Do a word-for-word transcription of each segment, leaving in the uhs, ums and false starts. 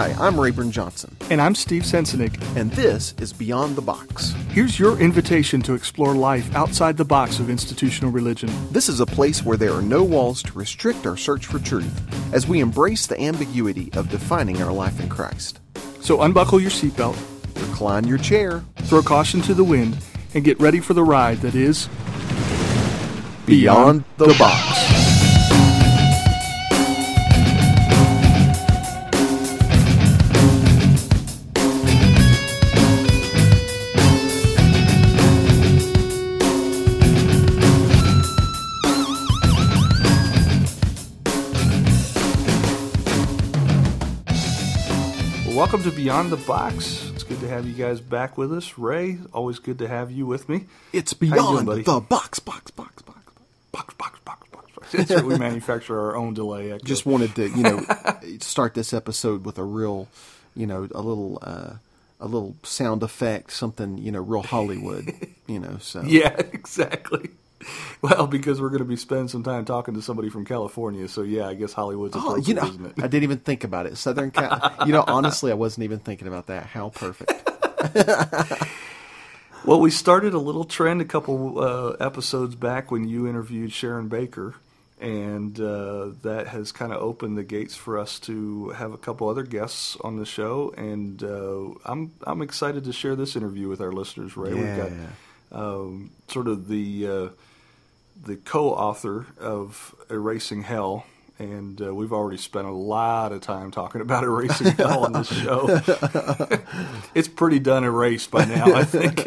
Hi, I'm Rayburn Johnson. And I'm Steve Sensenig. And this is Beyond the Box. Here's your invitation to explore life outside the box of institutional religion. This is a place where there are no walls to restrict our search for truth, as we embrace the ambiguity of defining our life in Christ. So unbuckle your seatbelt, recline your chair, throw caution to the wind, and get ready for the ride that is Beyond, Beyond the, the Box. Welcome to Beyond the Box. It's good to have you guys back with us. Ray, always good to have you with me. It's Beyond doing, the Box, Box, Box, Box, Box, Box, Box, Box. That's right. We manufacture our own delay. Echo. Just wanted to, you know, start this episode with a real, you know, a little, uh, a little sound effect, something, you know, real Hollywood, you know. So yeah, exactly. Well, because we're going to be spending some time talking to somebody from California, so yeah, I guess Hollywood's appropriate, oh, you know, isn't it? I didn't even think about it. Southern Cal. You know, honestly, I wasn't even thinking about that. How perfect. Well, we started a little trend a couple uh, episodes back when you interviewed Sharon Baker, and uh, that has kind of opened the gates for us to have a couple other guests on the show, and uh, I'm I'm excited to share this interview with our listeners, Ray. Yeah. We've got um, sort of the uh, the co-author of Erasing Hell, and uh, we've already spent a lot of time talking about Erasing Hell on this show. It's pretty done erased by now, I think.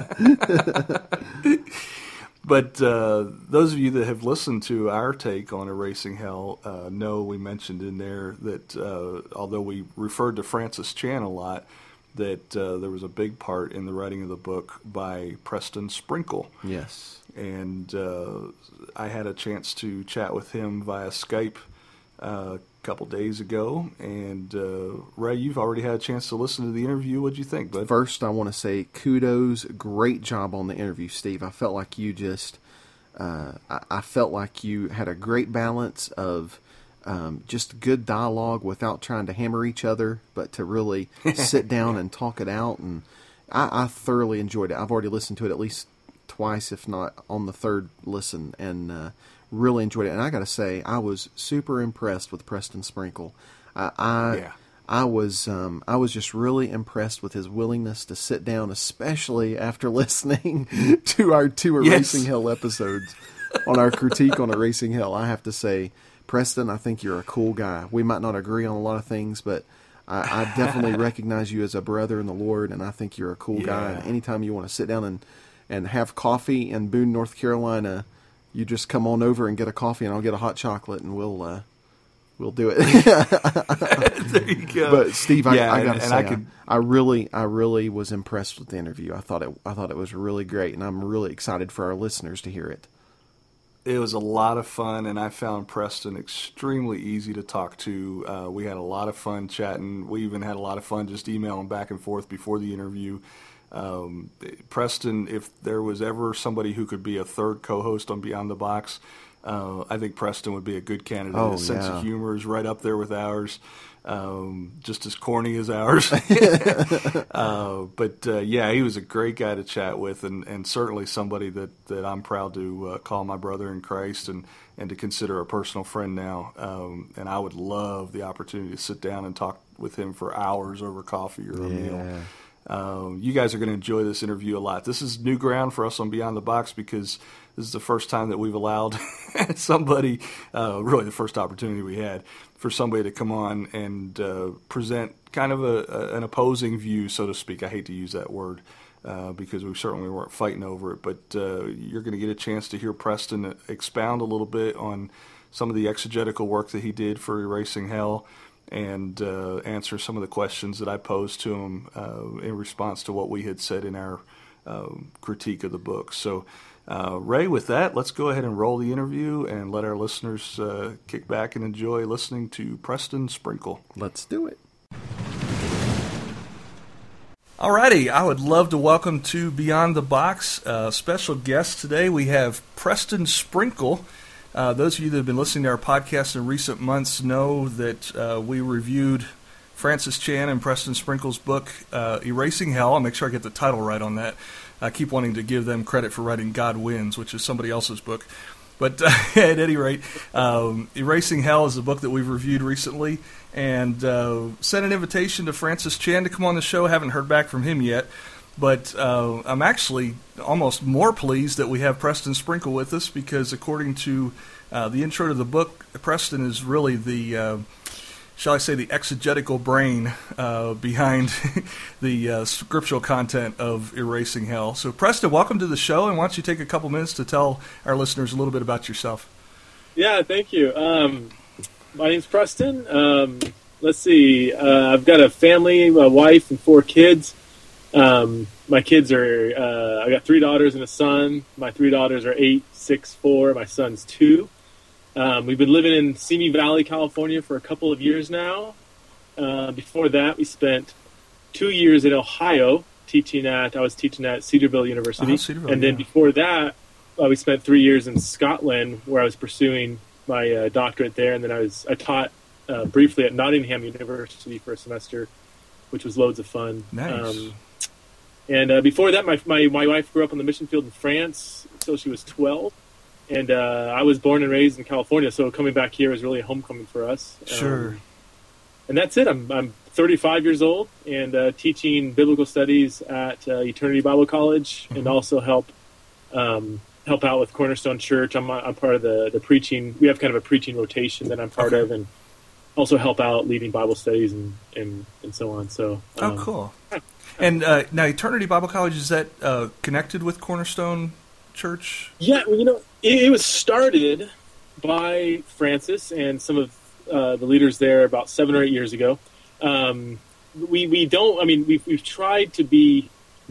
But uh, those of you that have listened to our take on Erasing Hell uh, know we mentioned in there that uh, although we referred to Francis Chan a lot, that uh, there was a big part in the writing of the book by Preston Sprinkle. Yes. And uh, I had a chance to chat with him via Skype uh, a couple days ago. And uh, Ray, you've already had a chance to listen to the interview. What'd you think, bud? First, I want to say kudos. Great job on the interview, Steve. I felt like you just, uh, I, I felt like you had a great balance of um, just good dialogue without trying to hammer each other, but to really sit down and talk it out. And I, I thoroughly enjoyed it. I've already listened to it at least twice, if not on the third listen, and uh, really enjoyed it. And I got to say, I was super impressed with Preston Sprinkle. I I, yeah. I was um, I was just really impressed with his willingness to sit down, especially after listening to our two Erasing yes. Hell episodes on our critique on Erasing Hell. I have to say, Preston, I think you're a cool guy. We might not agree on a lot of things, but I, I definitely recognize you as a brother in the Lord, and I think you're a cool yeah. guy. And anytime you want to sit down and and have coffee in Boone, North Carolina, you just come on over and get a coffee, and I'll get a hot chocolate, and we'll uh, we'll do it. There you go. But Steve, I, yeah, I got to and, say, and I, could... I, I really, I really was impressed with the interview. I thought it, I thought it was really great, and I'm really excited for our listeners to hear it. It was a lot of fun, and I found Preston extremely easy to talk to. Uh, we had a lot of fun chatting. We even had a lot of fun just emailing back and forth before the interview. Um, Preston, if there was ever somebody who could be a third co-host on Beyond the Box, uh, I think Preston would be a good candidate. Oh, His sense yeah. of humor is right up there with ours, um, just as corny as ours. uh, but uh, yeah, he was a great guy to chat with, and, and certainly somebody that, that I'm proud to uh, call my brother in Christ and, and to consider a personal friend now. Um, and I would love the opportunity to sit down and talk with him for hours over coffee or a yeah. meal. Um, you guys are going to enjoy this interview a lot. This is new ground for us on Beyond the Box because this is the first time that we've allowed somebody, uh, really the first opportunity we had, for somebody to come on and uh, present kind of a, a, an opposing view, so to speak. I hate to use that word uh, because we certainly weren't fighting over it, but uh, you're going to get a chance to hear Preston expound a little bit on some of the exegetical work that he did for Erasing Hell, and uh, answer some of the questions that I posed to him uh, in response to what we had said in our uh, critique of the book. So, uh, Ray, with that, let's go ahead and roll the interview and let our listeners uh, kick back and enjoy listening to Preston Sprinkle. Let's do it. Alrighty, I would love to welcome to Beyond the Box uh, special guest today. We have Preston Sprinkle. Uh, those of you that have been listening to our podcast in recent months know that uh, we reviewed Francis Chan and Preston Sprinkle's book, uh, Erasing Hell. I'll make sure I get the title right on that. I keep wanting to give them credit for writing God Wins, which is somebody else's book. But uh, at any rate, um, Erasing Hell is a book that we've reviewed recently, and uh, sent an invitation to Francis Chan to come on the show. I haven't heard back from him yet, but uh, I'm actually almost more pleased that we have Preston Sprinkle with us, because according to uh, the intro to the book, Preston is really the... Uh, shall I say, the exegetical brain uh, behind the uh, scriptural content of Erasing Hell. So, Preston, welcome to the show, and why don't you take a couple minutes to tell our listeners a little bit about yourself? Yeah, thank you. Um, my name's Preston. Um, let's see. Uh, I've got a family, a wife, and four kids. Um, my kids are, uh, I got three daughters and a son. My three daughters are eight, six, four. My son's two. Um, we've been living in Simi Valley, California for a couple of years now. Uh, before that, we spent two years in Ohio teaching at, I was teaching at Cedarville University. Uh-huh, Cedarville, and then yeah. before that, uh, we spent three years in Scotland, where I was pursuing my uh, doctorate there. And then I was, I taught uh, briefly at Nottingham University for a semester, which was loads of fun. Nice. Um, and uh, before that, my, my, my wife grew up on the mission field in France until she was twelve. And uh, I was born and raised in California, so coming back here was really a homecoming for us. Sure. Um, and that's it. I'm I'm thirty-five years old and uh, teaching biblical studies at uh, Eternity Bible College, mm-hmm. and also help um, help out with Cornerstone Church. I'm I'm part of the, the preaching. We have kind of a preaching rotation that I'm part okay. of, and also help out leading Bible studies and, and, and so on. So um, oh, cool. And uh, now, Eternity Bible College, is that uh, connected with Cornerstone Church? Yeah, well, you know, it, it was started by Francis and some of uh, the leaders there about seven or eight years ago. Um, we we don't. I mean, we've we've tried to be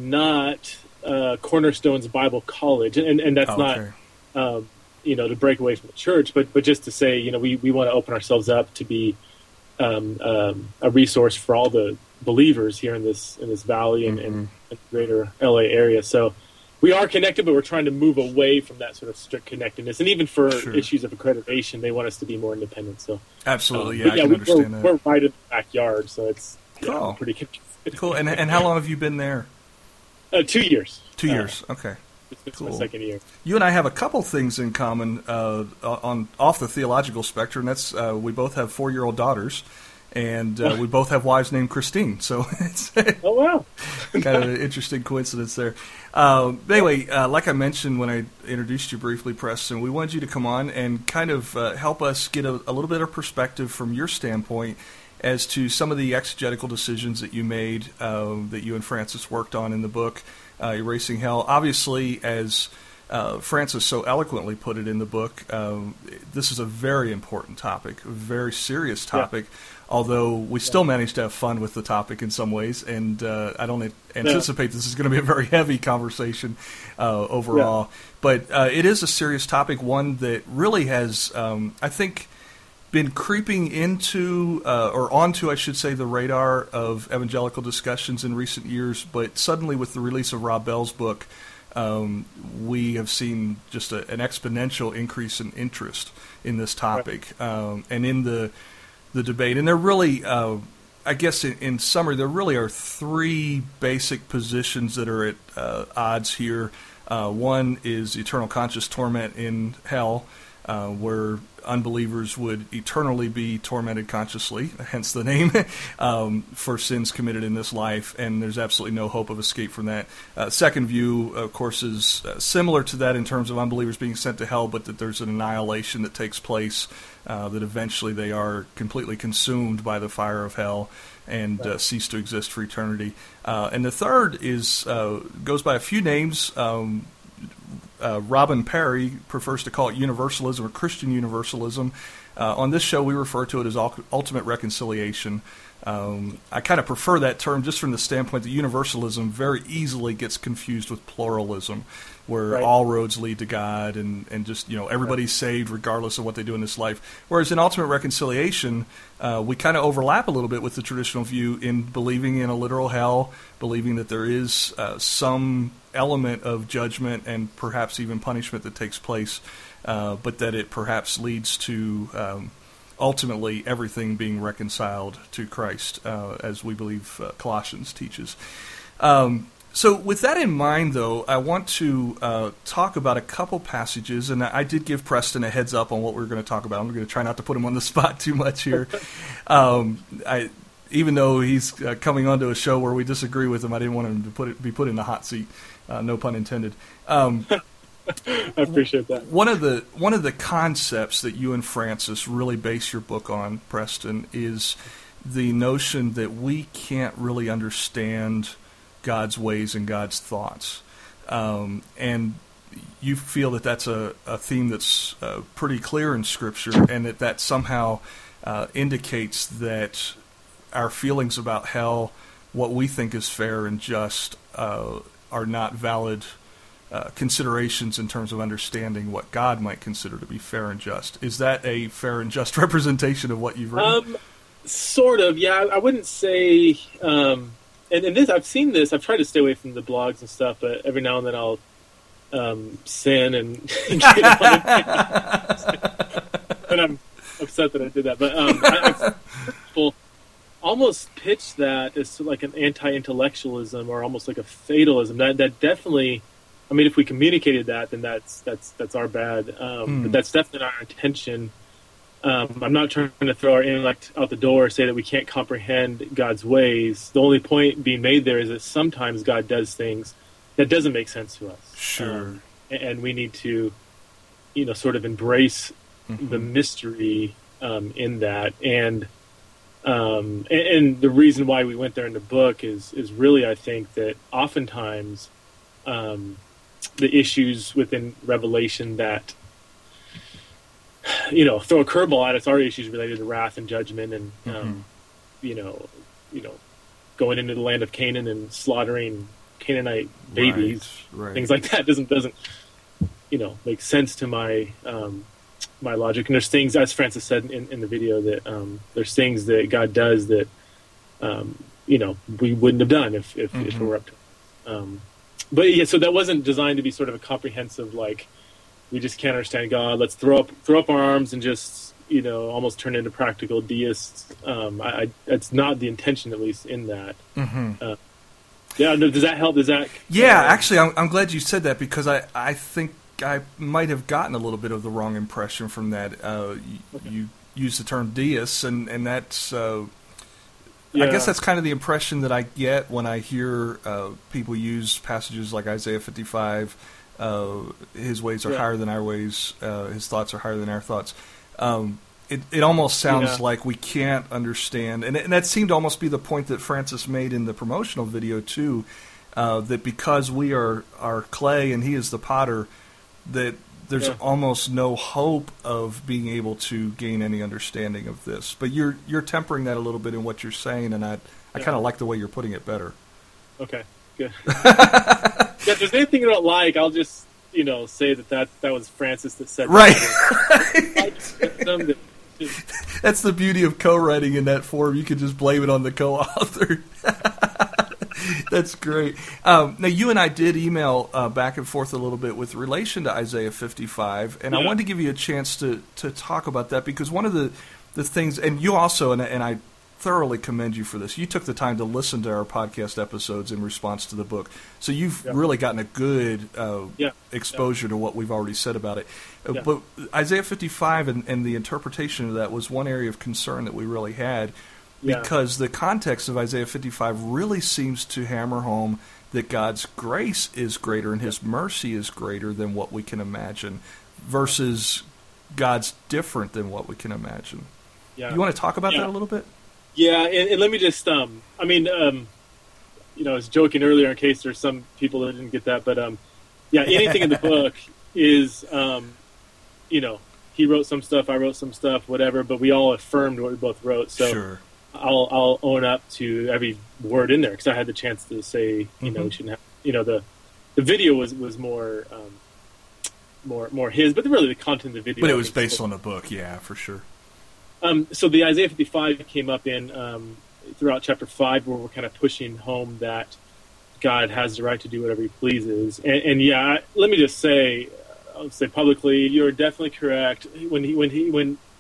not uh, Cornerstone's Bible College, and and that's oh, okay. not um, you know, to break away from the church, but but just to say, you know, we we want to open ourselves up to be um, um, a resource for all the believers here in this in this valley and, mm-hmm. and, and greater L A area. So. We are connected, but we're trying to move away from that sort of strict connectedness. And even for sure. issues of accreditation, they want us to be more independent. So absolutely, um, yeah, I yeah, can we, understand we're, that. We're right in the backyard, so it's yeah, cool. pretty good. Cool. And and how long have you been there? Uh, two years. Two uh, years. Okay. It's cool. my second year. You and I have a couple things in common uh, on off the theological spectrum. That's uh, we both have four-year-old daughters. And uh, we both have wives named Christine, so it's oh wow, kind of an interesting coincidence there. Uh, but anyway, uh, like I mentioned when I introduced you briefly, Preston, we wanted you to come on and kind of uh, help us get a, a little bit of perspective from your standpoint as to some of the exegetical decisions that you made, uh, that you and Francis worked on in the book, uh, Erasing Hell. Obviously, as uh, Francis so eloquently put it in the book, um, this is a very important topic, a very serious topic. Yeah. Although we still managed to have fun with the topic in some ways, and uh, I don't anticipate this is going to be a very heavy conversation uh, overall. Yeah. But uh, it is a serious topic, one that really has, um, I think, been creeping into, uh, or onto, I should say, the radar of evangelical discussions in recent years. But suddenly with the release of Rob Bell's book, um, we have seen just a, an exponential increase in interest in this topic. Right. Um, and in the... the debate. And there really, uh, I guess in, in summary, there really are three basic positions that are at uh, odds here. Uh, one is eternal conscious torment in hell, uh, where unbelievers would eternally be tormented consciously, hence the name, um, for sins committed in this life, and there's absolutely no hope of escape from that. Uh, second view, of course, is uh, similar to that in terms of unbelievers being sent to hell, but that there's an annihilation that takes place, uh, that eventually they are completely consumed by the fire of hell and uh, cease to exist for eternity. Uh, and the third is uh, goes by a few names. Um, Uh, Robin Perry prefers to call it universalism or Christian universalism. Uh, on this show, we refer to it as ultimate reconciliation. Um, I kind of prefer that term just from the standpoint that universalism very easily gets confused with pluralism, where right. all roads lead to God and, and just, you know, everybody's saved regardless of what they do in this life. Whereas in ultimate reconciliation, uh, we kind of overlap a little bit with the traditional view in believing in a literal hell, believing that there is uh, some element of judgment and perhaps even punishment that takes place, uh, but that it perhaps leads to um, ultimately everything being reconciled to Christ, uh, as we believe uh, Colossians teaches. Um, so with that in mind, though, I want to uh, talk about a couple passages, and I did give Preston a heads up on what we were going to talk about. I'm going to try not to put him on the spot too much here. um, I, even though he's uh, coming onto a show where we disagree with him, I didn't want him to put it, be put in the hot seat. Uh, no pun intended. Um, I appreciate that. One of the one of the concepts that you and Francis really base your book on, Preston, is the notion that we can't really understand God's ways and God's thoughts, um, and you feel that that's a, a theme that's uh, pretty clear in Scripture, and that that somehow uh, indicates that our feelings about hell, what we think is fair and just, uh, are not valid Uh, considerations in terms of understanding what God might consider to be fair and just. Is that a fair and just representation of what you've written? Um, sort of, yeah. I wouldn't say, um, and, and this I've seen this. I've tried to stay away from the blogs and stuff, but every now and then I'll um, sin and, and get on and I'm upset that I did that. But um, I, I've people almost pitch that as like an anti-intellectualism or almost like a fatalism. That that definitely. I mean, if we communicated that, then that's that's that's our bad. Um, mm. But that's definitely not our intention. Um, I'm not trying to throw our intellect out the door, say that we can't comprehend God's ways. The only point being made there is that sometimes God does things that doesn't make sense to us. Sure. Um, and we need to, you know, sort of embrace mm-hmm. the mystery um, in that. And, um, and and the reason why we went there in the book is is really, I think, that oftentimes. Um, the issues within Revelation that, you know, throw a curveball at us are issues related to wrath and judgment and, um, mm-hmm. you know, you know, going into the land of Canaan and slaughtering Canaanite babies, right, right. things like that doesn't, doesn't, you know, make sense to my, um, my logic. And there's things, as Francis said in, in the video, that, um, there's things that God does that, um, you know, we wouldn't have done if, if, mm-hmm. if it were up to, um, But yeah, so that wasn't designed to be sort of a comprehensive, like, we just can't understand God. Let's throw up throw up our arms and just, you know, almost turn into practical deists. Um, I, I, it's not the intention, at least, in that. Mm-hmm. Uh, yeah, no, does that help? Does that? Yeah, uh, actually, I'm, I'm glad you said that because I, I think I might have gotten a little bit of the wrong impression from that. Uh, you, okay. you use the term deists, and and that's. Uh, Yeah. I guess that's kind of the impression that I get when I hear uh, people use passages like Isaiah fifty-five, uh, his ways are yeah. higher than our ways, uh, his thoughts are higher than our thoughts. Um, it, it almost sounds yeah. like we can't understand, and, and that seemed to almost be the point that Francis made in the promotional video too, uh, that because we are, are clay and he is the potter, that there's yeah. almost no hope of being able to gain any understanding of this. But you're you're tempering that a little bit in what you're saying, and I I yeah. kind of like the way you're putting it better. Okay, good. Yeah, if there's anything you don't like, I'll just, you know, say that that, that was Francis that said right. that. That's the beauty of co-writing in that form. You can just blame it on the co-author. That's great. Um, now, you and I did email uh, back and forth a little bit with relation to Isaiah fifty-five, and yeah. I wanted to give you a chance to, to talk about that because one of the, the things, and you also, and, and I thoroughly commend you for this, you took the time to listen to our podcast episodes in response to the book, so you've yeah. really gotten a good uh, yeah. exposure yeah. to what we've already said about it. Uh, yeah. But Isaiah fifty-five and, and the interpretation of that was one area of concern that we really had. Because yeah. the context of Isaiah fifty-five really seems to hammer home that God's grace is greater and His mercy is greater than what we can imagine, versus God's different than what we can imagine. Yeah. You want to talk about yeah. that a little bit? Yeah, and, and let me just, um, I mean, um, you know, I was joking earlier in case there's some people that didn't get that, but um, yeah, anything in the book is, um, you know, he wrote some stuff, I wrote some stuff, whatever, but we all affirmed what we both wrote. So. Sure. I'll I'll own up to every word in there because I had the chance to say, you mm-hmm. know, we shouldn't have, you know, the the video was was more um, more more his, but really the content of the video. But it was based on the book, yeah, for sure. Um, so the Isaiah fifty-five came up in um, throughout chapter five, where we're kind of pushing home that God has the right to do whatever He pleases, and, and yeah, let me just say, I'll say publicly, you're definitely correct when he when he when. when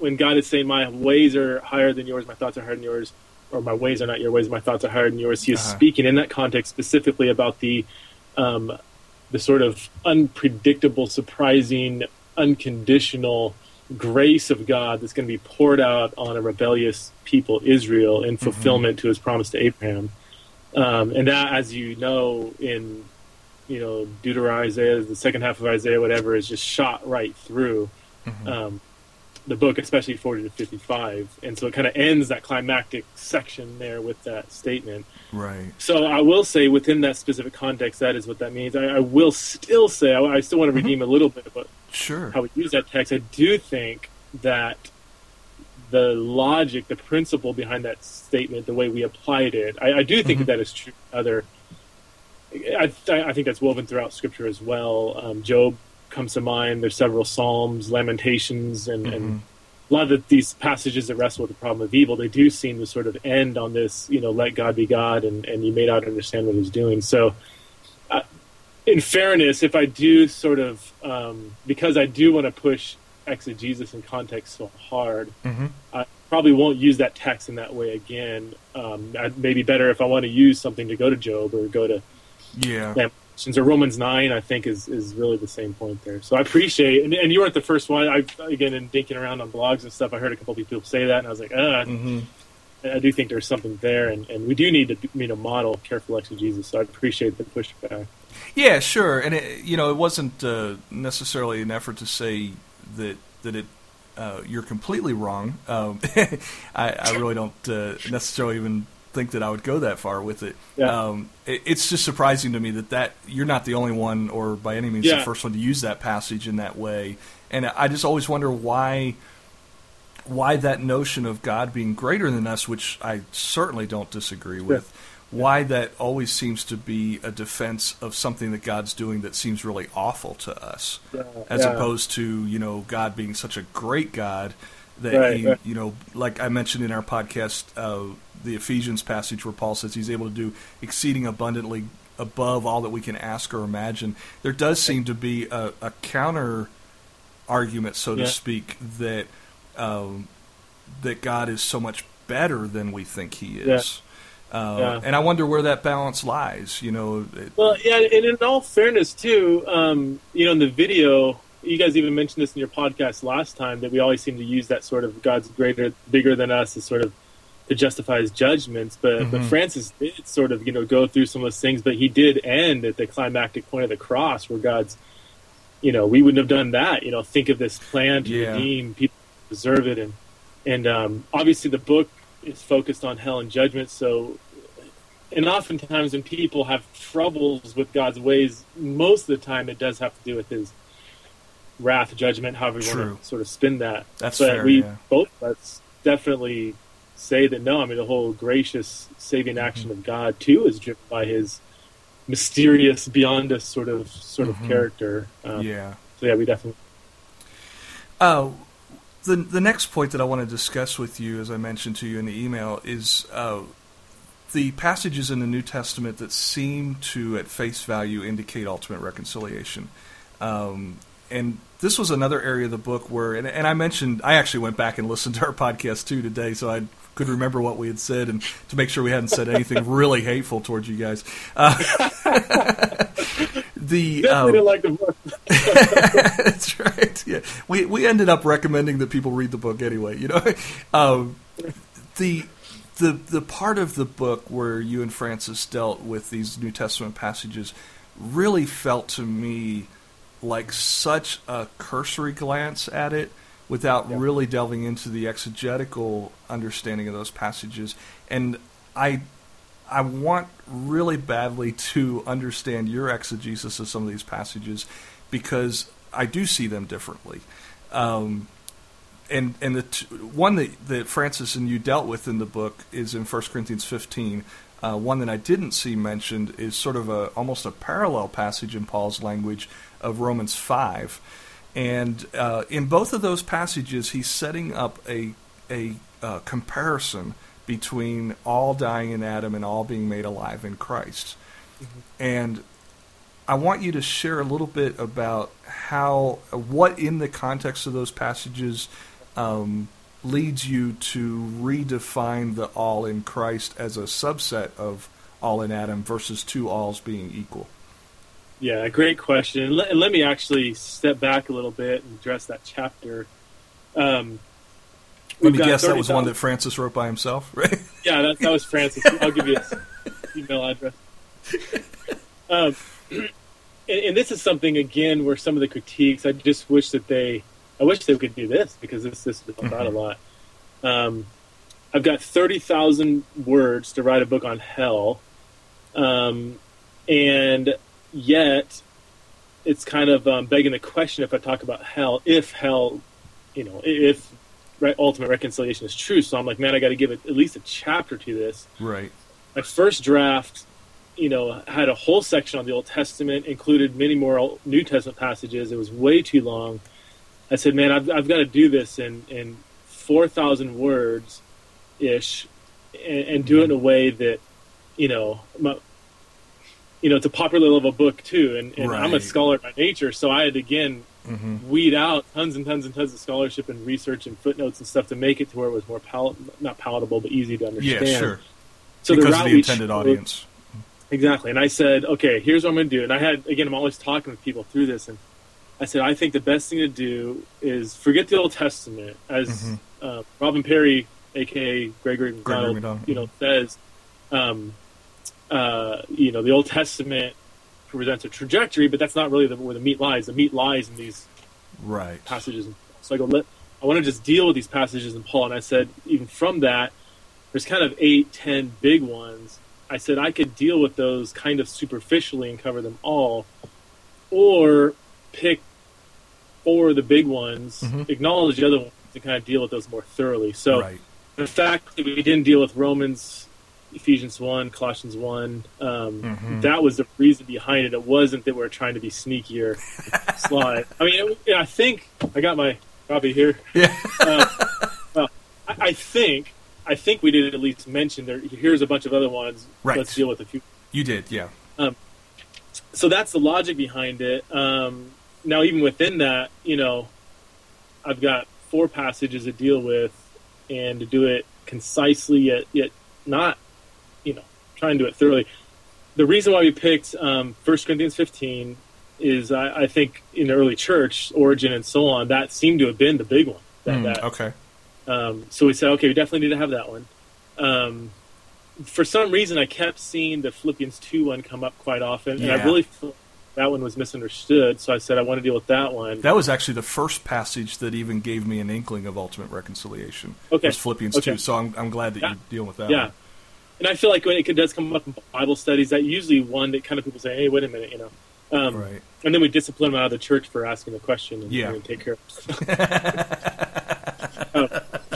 when God is saying, my ways are higher than yours, my thoughts are higher than yours, or my ways are not your ways, my thoughts are higher than yours, he is uh-huh. speaking in that context specifically about the um, the sort of unpredictable, surprising, unconditional grace of God that's going to be poured out on a rebellious people, Israel, in fulfillment mm-hmm. to his promise to Abraham. Um, and that, as you know, in you know Deuteronomy, Isaiah, the second half of Isaiah, whatever, is just shot right through mm-hmm. um, the book, especially forty to fifty-five. And so it kind of ends that climactic section there with that statement. Right. So I will say, within that specific context, that is what that means. I, I will still say, I, I still want to redeem mm-hmm. a little bit about sure. how we use that text. I do think that the logic, the principle behind that statement, the way we applied it, I, I do think mm-hmm. that, that is true. Other, I, I think that's woven throughout Scripture as well. Um, Job comes to mind. There's several Psalms, Lamentations, and, mm-hmm. and a lot of the, these passages that wrestle with the problem of evil, they do seem to sort of end on this, you know, let God be God, and, and you may not understand what he's doing. So, uh, in fairness, if I do sort of, um, because I do want to push exegesis and context so hard, mm-hmm. I probably won't use that text in that way again. Um, maybe better if I want to use something to go to Job or go to yeah. Lamentations or Romans nine, I think is, is really the same point there. So I appreciate, and, and you weren't the first one. I again, in dinking around on blogs and stuff, I heard a couple of people say that, and I was like, ah, mm-hmm. I do think there's something there, and, and we do need to you know model careful exegesis. So I appreciate the pushback. Yeah, sure, and it, you know, it wasn't uh, necessarily an effort to say that that it uh, you're completely wrong. Um, I, I really don't uh, necessarily even think that I would go that far with it. Yeah. Um, it. It's just surprising to me that, that you're not the only one, or by any means yeah. the first one to use that passage in that way. And I just always wonder why why that notion of God being greater than us, which I certainly don't disagree with, yeah. why that always seems to be a defense of something that God's doing that seems really awful to us, yeah, as yeah. opposed to, you know, God being such a great God that right, he, right. you know, like I mentioned in our podcast, uh, the Ephesians passage where Paul says he's able to do exceeding abundantly above all that we can ask or imagine. There does seem to be a, a counter argument, so to yeah. speak, that um, that God is so much better than we think he is. Yeah. Uh, yeah. And I wonder where that balance lies. You know. It, well, yeah, and in all fairness, too, um, you know, in the video, you guys even mentioned this in your podcast last time, that we always seem to use that sort of God's greater, bigger than us as sort of to justify his judgments. But, mm-hmm. but Francis did sort of, you know, go through some of those things, but he did end at the climactic point of the cross where God's, you know, we wouldn't have done that. You know, think of this plan to yeah. redeem people, deserve it. And, and um, obviously the book is focused on hell and judgment. So, and oftentimes when people have troubles with God's ways, most of the time it does have to do with his wrath, judgment, however you True. want to sort of spin that. That's but fair, we yeah. both let's definitely say that no, I mean the whole gracious saving action mm-hmm. of God too is driven by his mysterious, beyond us sort of sort mm-hmm. of character. Um, yeah. So yeah, we definitely. Uh, the the next point that I want to discuss with you, as I mentioned to you in the email, is uh, the passages in the New Testament that seem to, at face value, indicate ultimate reconciliation. Um, and this was another area of the book where, and, and I mentioned, I actually went back and listened to our podcast too today, so I could remember what we had said and to make sure we hadn't said anything really hateful towards you guys. Uh, the Definitely um, didn't like the book. That's right. Yeah, we we ended up recommending that people read the book anyway. You know, um, the the the part of the book where you and Francis dealt with these New Testament passages really felt to me like such a cursory glance at it without yeah. really delving into the exegetical understanding of those passages. And I I want really badly to understand your exegesis of some of these passages because I do see them differently. Um, and and the t- one that, that Francis and you dealt with in the book is in First Corinthians fifteen. Uh, one that I didn't see mentioned is sort of a almost a parallel passage in Paul's language of Romans five. And uh, in both of those passages, he's setting up a, a uh, comparison between all dying in Adam and all being made alive in Christ. Mm-hmm. And I want you to share a little bit about how, what in the context of those passages um, leads you to redefine the all in Christ as a subset of all in Adam versus two alls being equal? Yeah, great question. And let, and let me actually step back a little bit and address that chapter. Um, let me guess that was one that Francis wrote by himself, right? Yeah, that, that was Francis. I'll give you his email address. Um, and, and this is something, again, where some of the critiques, I just wish that they, I wish they could do this, because this, this helped out a lot. Um, I've got thirty thousand words to write a book on hell, um, and yet it's kind of um, begging the question, if I talk about hell, if hell, you know, if re- ultimate reconciliation is true. So I'm like, man, I got to give it at least a chapter to this. Right. My first draft, you know, had a whole section on the Old Testament, included many more New Testament passages. It was way too long. I said, man, I've, I've got to do this in, in four thousand words ish, and, and do it in a way that, you know, my, you know, it's a popular level book too, and, and right. I'm a scholar by nature, so I had to, again, mm-hmm. weed out tons and tons and tons of scholarship and research and footnotes and stuff to make it to where it was more pal- not palatable, but easy to understand. Yeah, sure. So because the route of the intended chose, audience. Exactly. And I said, okay, here's what I'm going to do. And I had, again, I'm always talking with people through this, and I said, I think the best thing to do is forget the Old Testament, as mm-hmm. uh, Robin Perry, a k a. Gregory McDonald, McDonald. you know, says. Um, Uh, you know, the Old Testament presents a trajectory, but that's not really the, where the meat lies. The meat lies in these right. passages. So I go, let, I want to just deal with these passages in Paul. And I said, even from that, there's kind of eight, ten big ones. I said I could deal with those kind of superficially and cover them all, or pick four of the big ones, mm-hmm. acknowledge the other ones, and kind of deal with those more thoroughly. So right. the fact that we didn't deal with Romans, Ephesians one, Colossians one, um, mm-hmm. that was the reason behind it. It wasn't that we were trying to be sneakier slide. I mean, it, I think I got my copy here. Yeah. uh, well, I, I think I think we did at least mention there. Here's a bunch of other ones. Right. Let's deal with a few. You did, yeah. Um, so that's the logic behind it. Um, now, even within that, you know, I've got four passages to deal with, and to do it concisely, yet yet not. You know, try and do it thoroughly. The reason why we picked um, First Corinthians fifteen is, I, I think, in the early church, Origin and so on, that seemed to have been the big one. That, mm, that, okay. Um, so we said, okay, we definitely need to have that one. Um, for some reason, I kept seeing the Philippians two one come up quite often, yeah. and I really felt that one was misunderstood, so I said I want to deal with that one. That was actually the first passage that even gave me an inkling of ultimate reconciliation. Okay. Was Philippians okay. two, so I'm, I'm glad that yeah. you deal with that yeah. one. And I feel like when it does come up in Bible studies, that usually one that kind of people say, hey, wait a minute, you know. Um, right. And then we discipline them out of the church for asking the question and, yeah. and take care of it. um,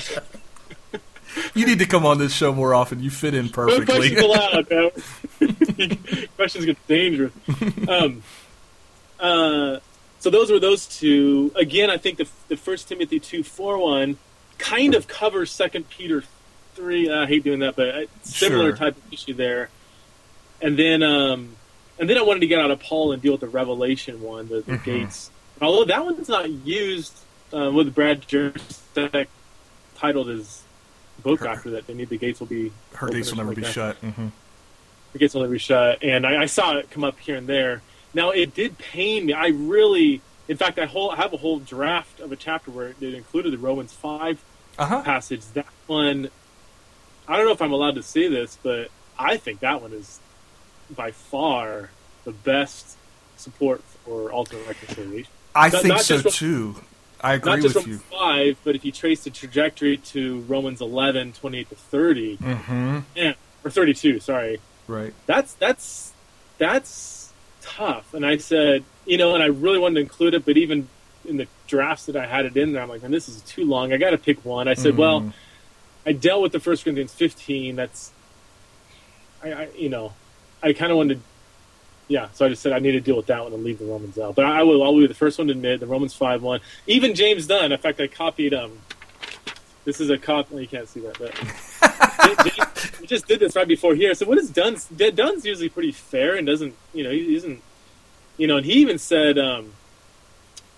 you need to come on this show more often. You fit in perfectly. No questions allowed, man. Questions get dangerous. Um, uh, so those were those two. Again, I think the, the First Timothy two four one kind of covers Second Peter three. I hate doing that, but a similar sure. type of issue there. And then, um, and then I wanted to get out of Paul and deal with the Revelation one, the, the mm-hmm. gates. Although that one's not used uh, with Brad Jersak titled his book her, after that. They need the gates will be her gates will never like be that. shut. Mm-hmm. The gates will never be shut, and I, I saw it come up here and there. Now it did pain me. I really, in fact, I, whole, I have a whole draft of a chapter where it included the Romans five uh-huh. passage. That one. I don't know if I'm allowed to say this, but I think that one is by far the best support for ultimate reconciliation. I not, think not so from, too. I agree not just with from you. Five, but if you trace the trajectory to Romans eleven, twenty-eight to thirty, mm-hmm. yeah, or thirty-two, sorry. Right. That's that's that's tough. And I said, you know, and I really wanted to include it, but even in the drafts that I had it in there, I'm like, man, this is too long. I got to pick one. I said, mm. well. I dealt with the First Corinthians fifteen. That's, I, I you know, I kind of wanted to, yeah. So I just said I need to deal with that one and leave the Romans out. But I, I will. I'll be the first one to admit the Romans five one. Even James Dunn. In fact, I copied. Um, this is a copy. Well, you can't see that, but James, we just did this right before here. So what is Dunn's? Dunn's usually pretty fair and doesn't, you know, he isn't, you know. And he even said, um,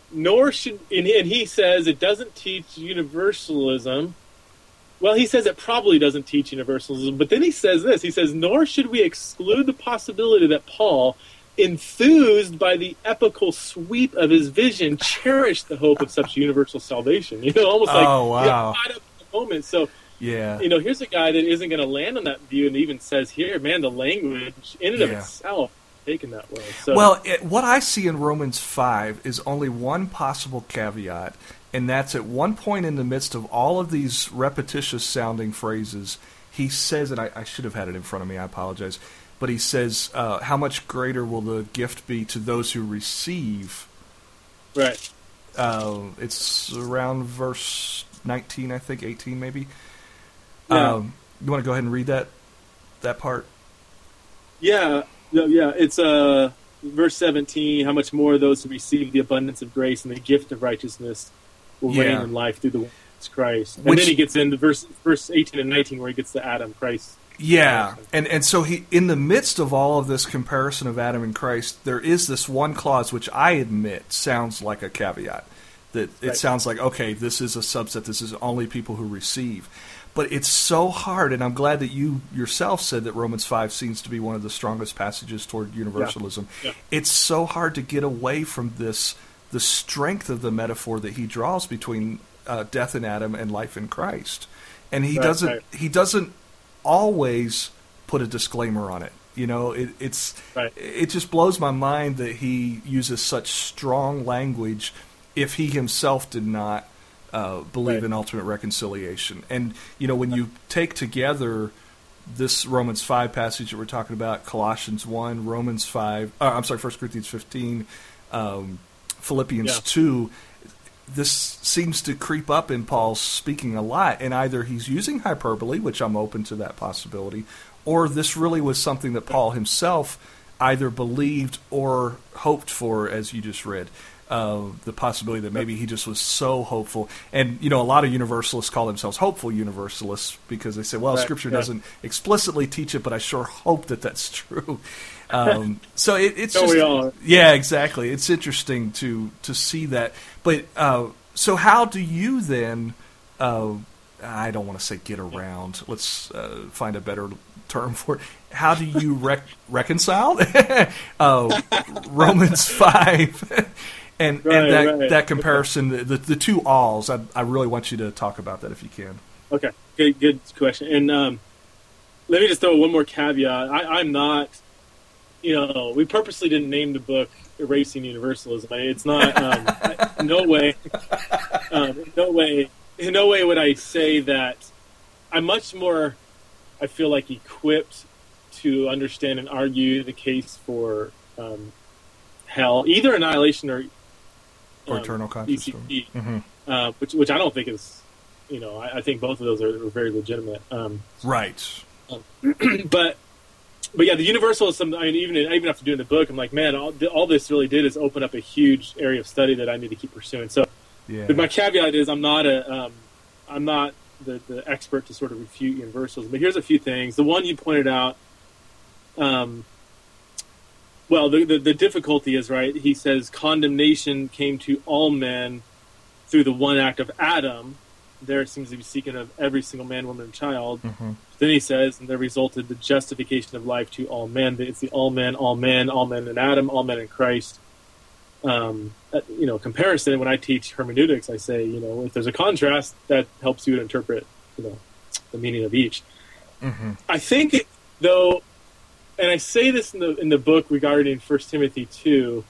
nor should, and he, and he says it doesn't teach universalism. Well, he says it probably doesn't teach universalism, but then he says this. He says, nor should we exclude the possibility that Paul, enthused by the epical sweep of his vision, cherished the hope of such universal salvation. You know, almost like oh, wow. he got caught up in the moment. So, yeah. you know, here's a guy that isn't going to land on that view and even says here, man, the language in and of Yeah. itself taken that way. So, Well, it, what I see in Romans five is only one possible caveat, and that's at one point in the midst of all of these repetitious sounding phrases, he says, and I, I should have had it in front of me, I apologize, but he says, uh, how much greater will the gift be to those who receive? right. Uh, it's around verse nineteen, I think, eighteen maybe. Yeah. Um, you want to go ahead and read that that part? Yeah, no, yeah. It's uh, verse seventeen. How much more those who receive the abundance of grace and the gift of righteousness will Yeah. reign in life through the one who is Christ. And Which- then he gets into verse verse eighteen and nineteen where he gets to Adam, Christ. Yeah, and and so he, in the midst of all of this comparison of Adam and Christ, there is this one clause which I admit sounds like a caveat. That it Right. sounds like, okay, this is a subset. This is only people who receive. But it's so hard, and I'm glad that you yourself said that Romans five seems to be one of the strongest passages toward universalism. Yeah. It's so hard to get away from this, the strength of the metaphor that he draws between uh, death in Adam and life in Christ. And he Right, doesn't right. he doesn't always put a disclaimer on it. You know, it, it's Right. it just blows my mind that he uses such strong language if he himself did not uh, believe Right. in ultimate reconciliation. And, you know, when you take together this Romans five passage that we're talking about, Colossians one, Romans five, uh, I'm sorry, First Corinthians fifteen, um, Philippians Yeah. two, this seems to creep up in Paul's speaking a lot, and either he's using hyperbole, which I'm open to that possibility, or this really was something that Paul himself either believed or hoped for, as you just read. Uh, the possibility that maybe he just was so hopeful. And, you know, a lot of universalists call themselves hopeful universalists because they say, well, Right, Scripture yeah. doesn't explicitly teach it, but I sure hope that that's true. Um, so it, it's So just, we all are. yeah, exactly. It's interesting to to see that. But uh, so how do you then? Uh, I don't want to say get around. Let's uh, find a better term for it. How do you rec- reconcile uh, Romans five and Right, and that right. that comparison, the, the the two alls? I, I really want you to talk about that if you can. Okay, good, good question. And um, let me just throw one more caveat. I, I'm not, you know, we purposely didn't name the book "Erasing Universalism." I mean, it's not, um, I, in no way, um, in no way, in no way would I say that I'm much more, I feel like, equipped to understand and argue the case for um, hell, either annihilation or Or um, eternal E conscious. C P, Mm-hmm. uh, which which I don't think is, you know, I, I think both of those are, are very legitimate. Um, Right. but but yeah, the universalism. I mean, even even after doing the book, I'm like, man, all, all this really did is open up a huge area of study that I need to keep pursuing. So, Yeah. but my caveat is, I'm not a, um, I'm not the, the expert to sort of refute universalism. But here's a few things. The one you pointed out. Um, well, the, the the difficulty is, right. He says condemnation came to all men through the one act of Adam. There it seems to be speaking of every single man, woman, and child. Mm-hmm. Then he says, and there resulted the justification of life to all men. It's the all men, all men, all men in Adam, all men in Christ. Um, uh, you know, comparison. When I teach hermeneutics, I say, you know, if there's a contrast, that helps you to interpret, you know, the meaning of each. Mm-hmm. I think, though, and I say this in the in the book regarding First Timothy two.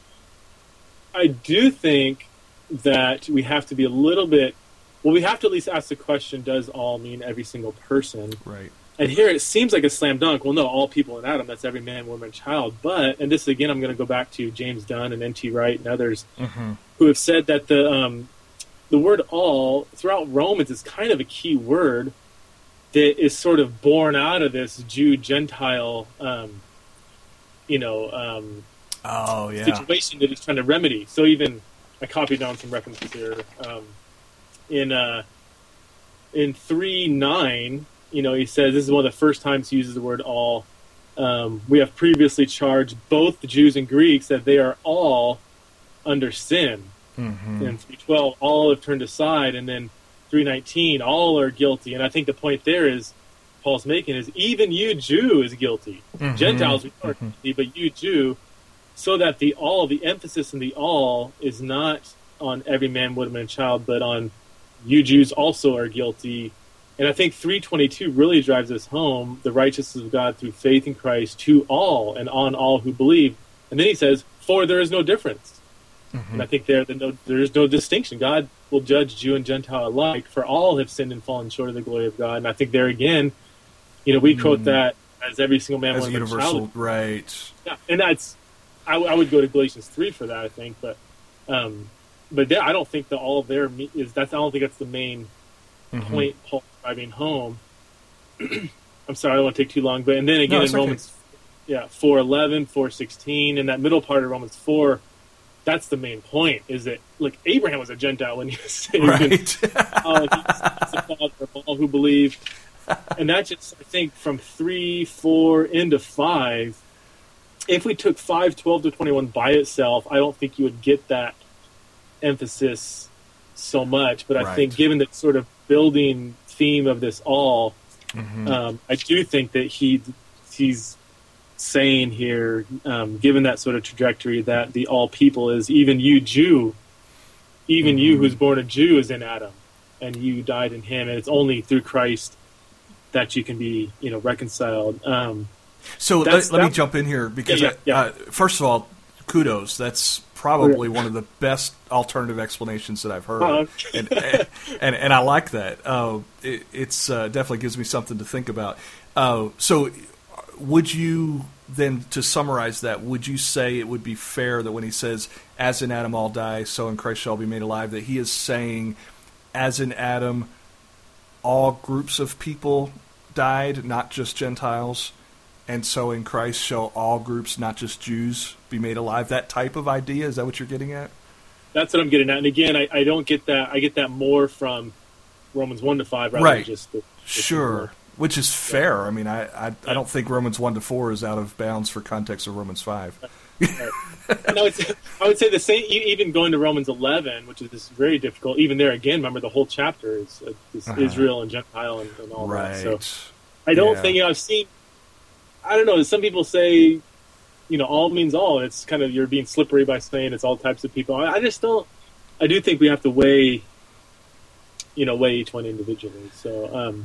I do think that we have to be a little bit. Well, we have to at least ask the question: does all mean every single person? Right. And here it seems like a slam dunk. Well, no, all people in Adam, that's every man, woman, and child. But, and this again, I'm going to go back to James Dunn and N T Wright and others Mm-hmm. who have said that the um, the word all throughout Romans is kind of a key word that is sort of born out of this Jew-Gentile, um, you know, um, Oh yeah. situation that he's trying to remedy. So even, I copied down some references here. Um, in uh, in three nine, you know, he says, this is one of the first times he uses the word all. Um, we have previously charged both the Jews and Greeks that they are all under sin. Mm-hmm. And three twelve, all have turned aside, and then three nineteen, all are guilty. And I think the point there is Paul's making is even you Jew is guilty. Mm-hmm. Gentiles are mm-hmm. guilty, but you Jew, so that the all, the emphasis in the all is not on every man, woman, and child, but on you Jews also are guilty. And I think three twenty-two really drives us home, the righteousness of God through faith in Christ to all and on all who believe. And then he says, for there is no difference. Mm-hmm. And I think there, no, there is no distinction. God will judge Jew and Gentile alike, for all have sinned and fallen short of the glory of God. And I think there again, you know, we mm. quote that as every single man, as woman, universal, child. Right? Yeah, and that's I, I would go to Galatians three for that. I think, but um, but there, I don't think that all there is. That's I don't think that's the main mm-hmm. point Paul driving home. I'm sorry, I don't want to take too long, but and then again no, in Romans, okay. yeah, four eleven, four sixteen, in that middle part of Romans four. That's the main point, is that, look, Abraham was a Gentile when he was saved. Right. And, uh, he's the father of all who believe. And that just, I think, from three, four, into five, if we took five, twelve to twenty-one by itself, I don't think you would get that emphasis so much. But I right. think given the sort of building theme of this all, mm-hmm. um, I do think that he he's saying here, um, given that sort of trajectory, that the all people is even you Jew, even mm-hmm. you who's born a Jew is in Adam, and you died in him, and it's only through Christ that you can be, you know, reconciled. Um, so let, let me jump in here because, yeah, yeah, I, uh, first of all, kudos. That's probably one of the best alternative explanations that I've heard, uh, and, and, and and I like that. Uh, it it's uh, definitely gives me something to think about. Uh, so. Would you then, to summarize that, would you say it would be fair that when he says, as in Adam all die, so in Christ shall be made alive, that he is saying, as in Adam, all groups of people died, not just Gentiles, and so in Christ shall all groups, not just Jews, be made alive? That type of idea, is that what you're getting at? That's what I'm getting at. And again, I, I don't get that. I get that more from Romans one to five rather right. than just the, the sure. Which is fair. I mean, I, I I don't think Romans one to four is out of bounds for context of Romans five. Right. And I would say, I would say the same. Even going to Romans eleven, which is very difficult. Even there, again, remember the whole chapter is, is uh-huh. Israel and Gentile and, and all right. that. So I don't yeah. think you know, I've seen. I don't know. Some people say, you know, all means all. It's kind of you're being slippery by saying it's all types of people. I, I just don't. I do think we have to weigh, you know, weigh each one individually. So. Um,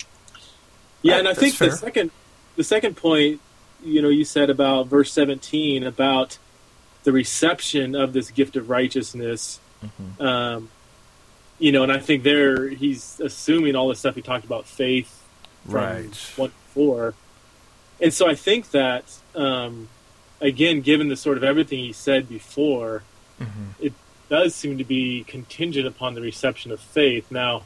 Yeah, and I That's think fair. the second, the second point, you know, you said about verse seventeen about the reception of this gift of righteousness, mm-hmm. um, you know, and I think there he's assuming all the stuff he talked about faith from right. one to four, and so I think that um, again, given the sort of everything he said before, mm-hmm. it does seem to be contingent upon the reception of faith. Now.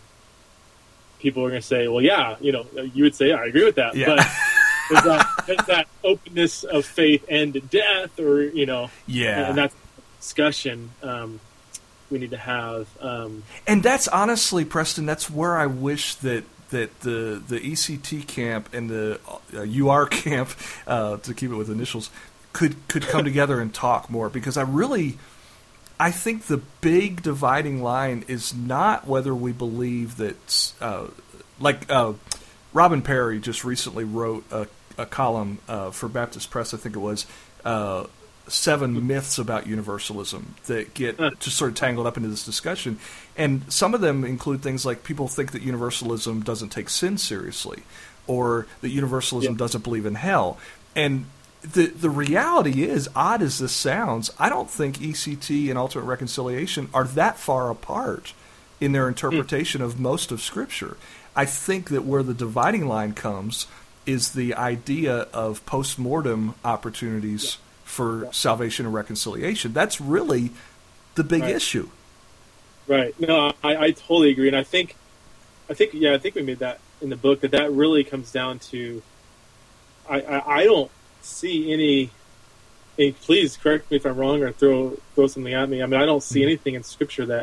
People are going to say, well, yeah, you know, you would say, yeah, I agree with that. Yeah. But is that, is that openness of faith end to death or, you know, yeah. and that's a discussion um, we need to have. Um, and that's honestly, Preston, that's where I wish that, that the, the E C T camp and the uh, U R camp, uh, to keep it with initials, could, could come together and talk more, because I really... I think the big dividing line is not whether we believe that, uh, like uh, Robin Perry just recently wrote a, a column uh, for Baptist Press, I think it was, uh, seven myths about universalism that get just sort of tangled up into this discussion. And some of them include things like people think that universalism doesn't take sin seriously, or that universalism yeah. doesn't believe in hell. And The the reality is, odd as this sounds, I don't think E C T and Ultimate Reconciliation are that far apart in their interpretation mm. of most of Scripture. I think that where the dividing line comes is the idea of post-mortem opportunities yeah. for yeah. salvation and reconciliation. That's really the big right. issue. Right. No, I, I totally agree. And I think, I think, yeah, I think we made that in the book, that that really comes down to, I, I, I don't, see any, any please correct me if I'm wrong or throw throw something at me. I mean, I don't see anything in Scripture that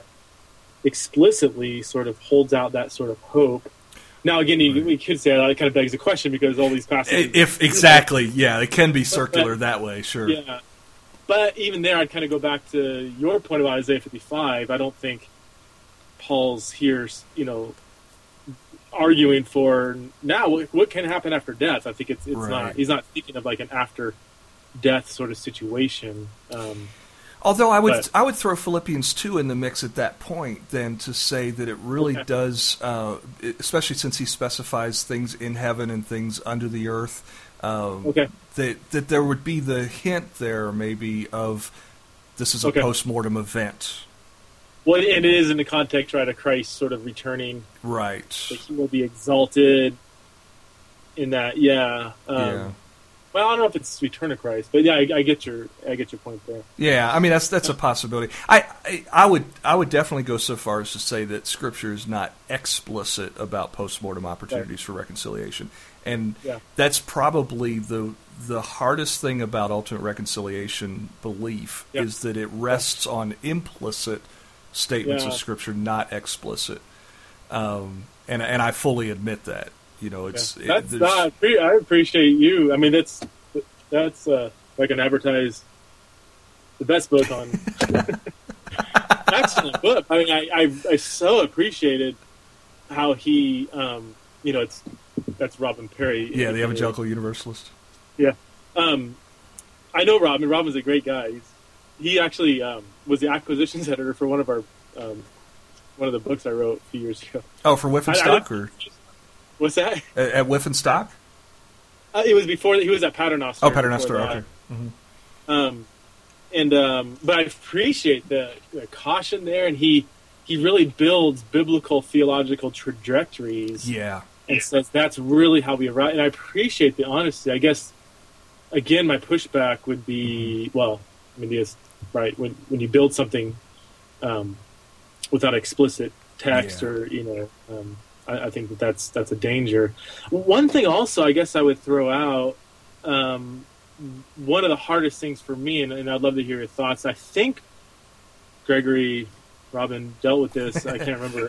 explicitly sort of holds out that sort of hope. Now, again, you, we could say that kind of begs the question because all these passages. If exactly, yeah, it can be circular but, that way, sure. Yeah, but even there, I'd kind of go back to your point about Isaiah fifty-five. I don't think Paul's here, you know, arguing for now what, what can happen after death. I think it's it's Right. not. He's not thinking of like an after death sort of situation. Um, Although I would but- I would throw Philippians two in the mix at that point, then, to say that it really Okay. does, uh, especially since he specifies things in heaven and things under the earth. Um, Okay. That that there would be the hint there, maybe, of this is a Okay. post-mortem event. Well, and it is in the context, right, of Christ sort of returning. Right. That he will be exalted in that, yeah. Um, Yeah. Well, I don't know if it's Return of Christ, but yeah, I, I get your, I get your point there. Yeah, I mean that's that's a possibility. I, I I would I would definitely go so far as to say that Scripture is not explicit about post-mortem opportunities for reconciliation, and Yeah. that's probably the the hardest thing about ultimate reconciliation belief Yeah. is that it rests on implicit statements Yeah. of Scripture, not explicit. Um, and and I fully admit that. You know, it's Yeah. it, That's there's- not. I appreciate you. I mean, that's that's uh, like an advertise the best book on. Excellent book. I mean, I, I I so appreciated how he, um, you know, it's that's Robin Perry. yeah, the Evangelical Universalist. Yeah. Um, I know Robin. Robin's a great guy. He's, he actually um, was the acquisitions editor for one of our um, one of the books I wrote a few years ago. Oh, for Whiff and I- I Stock, didn't- or What's that? at, at Whiff and Stock? Uh, it was before he was at Paternoster. Oh, Paternoster. before that. Okay. Mhm. Um, and um, but I appreciate the, the caution there, and he he really builds biblical theological trajectories, Yeah. and says that's really how we arrive. And I appreciate the honesty. I guess again, my pushback would be well, I mean, it's right when when you build something um, without explicit text, Yeah. or you know. Um, I, I think that that's that's a danger. One thing also, I guess I would throw out. Um, one of the hardest things for me, and, and I'd love to hear your thoughts. I think Gregory, Robin dealt with this. I can't remember.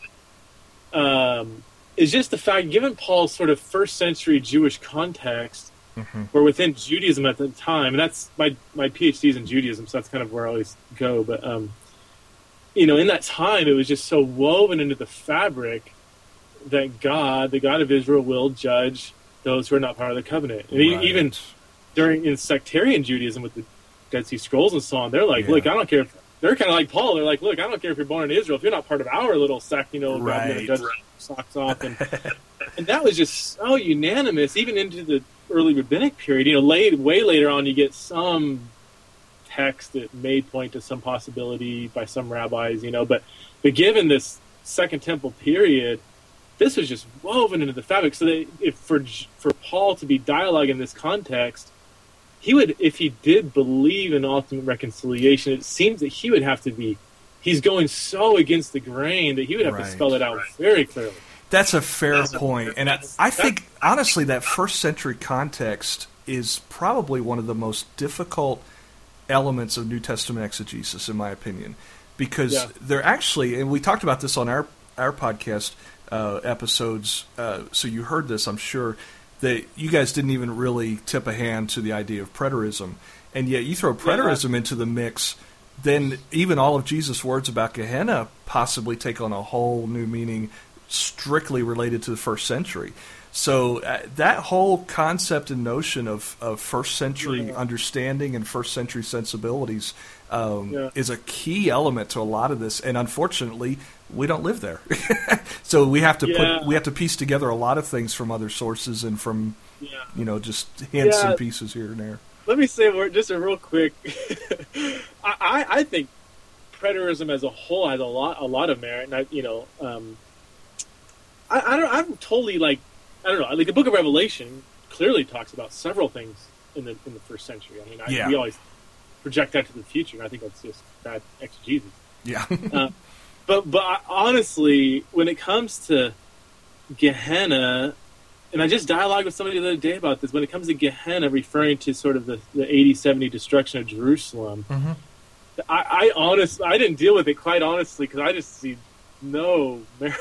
Uh, um, is just the fact, given Paul's sort of first century Jewish context, Mhm. or within Judaism at the time, and that's my my PhD's in Judaism, so that's kind of where I always go. But um, you know, in that time, it was just so woven into the fabric that God, the God of Israel, will judge those who are not part of the covenant. And e- Right. even during in sectarian Judaism with the Dead Sea Scrolls and so on, they're like, Yeah. look, I don't care if they're kind of like Paul. They're like, look, I don't care if you're born in Israel. If you're not part of our little sect, you know, God's Right. gonna judge your socks off. And, and that was just so unanimous, even into the early rabbinic period. You know, late, way later on, you get some text that may point to some possibility by some rabbis, you know, but, but given this Second Temple period, this was just woven into the fabric. So that if for for Paul to be dialogue in this context, he would, if he did believe in ultimate reconciliation, it seems that he would have to be. He's going so against the grain that he would have Right. to spell it out very clearly. That's a fair point. And I, I think, honestly, that first century context is probably one of the most difficult elements of New Testament exegesis, in my opinion, because Yeah. they're actually, and we talked about this on our, our podcast uh, episodes, uh, so you heard this, I'm sure, that you guys didn't even really tip a hand to the idea of preterism. And yet you throw preterism into the mix, then even all of Jesus' words about Gehenna possibly take on a whole new meaning strictly related to the first century. So uh, that whole concept and notion of, of first century Yeah. understanding and first century sensibilities um, Yeah. is a key element to a lot of this. And unfortunately, we don't live there. So we have to Yeah. put we have to piece together a lot of things from other sources and from Yeah. you know just hints Yeah. and pieces here and there. Let me say word- just a real quick. I, I I think preterism as a whole has a lot a lot of merit, and I you know um, I I don't I'm totally like I don't know like the Book of Revelation clearly talks about several things in the in the first century. I mean I, Yeah. we always project that to the future, and I think that's just bad exegesis. Yeah. Uh, but but I, honestly, when it comes to Gehenna, and I just dialogued with somebody the other day about this, when it comes to Gehenna, referring to sort of the, the eighty seventy destruction of Jerusalem, Mhm. I, I honest, I didn't deal with it quite honestly because I just see no merit.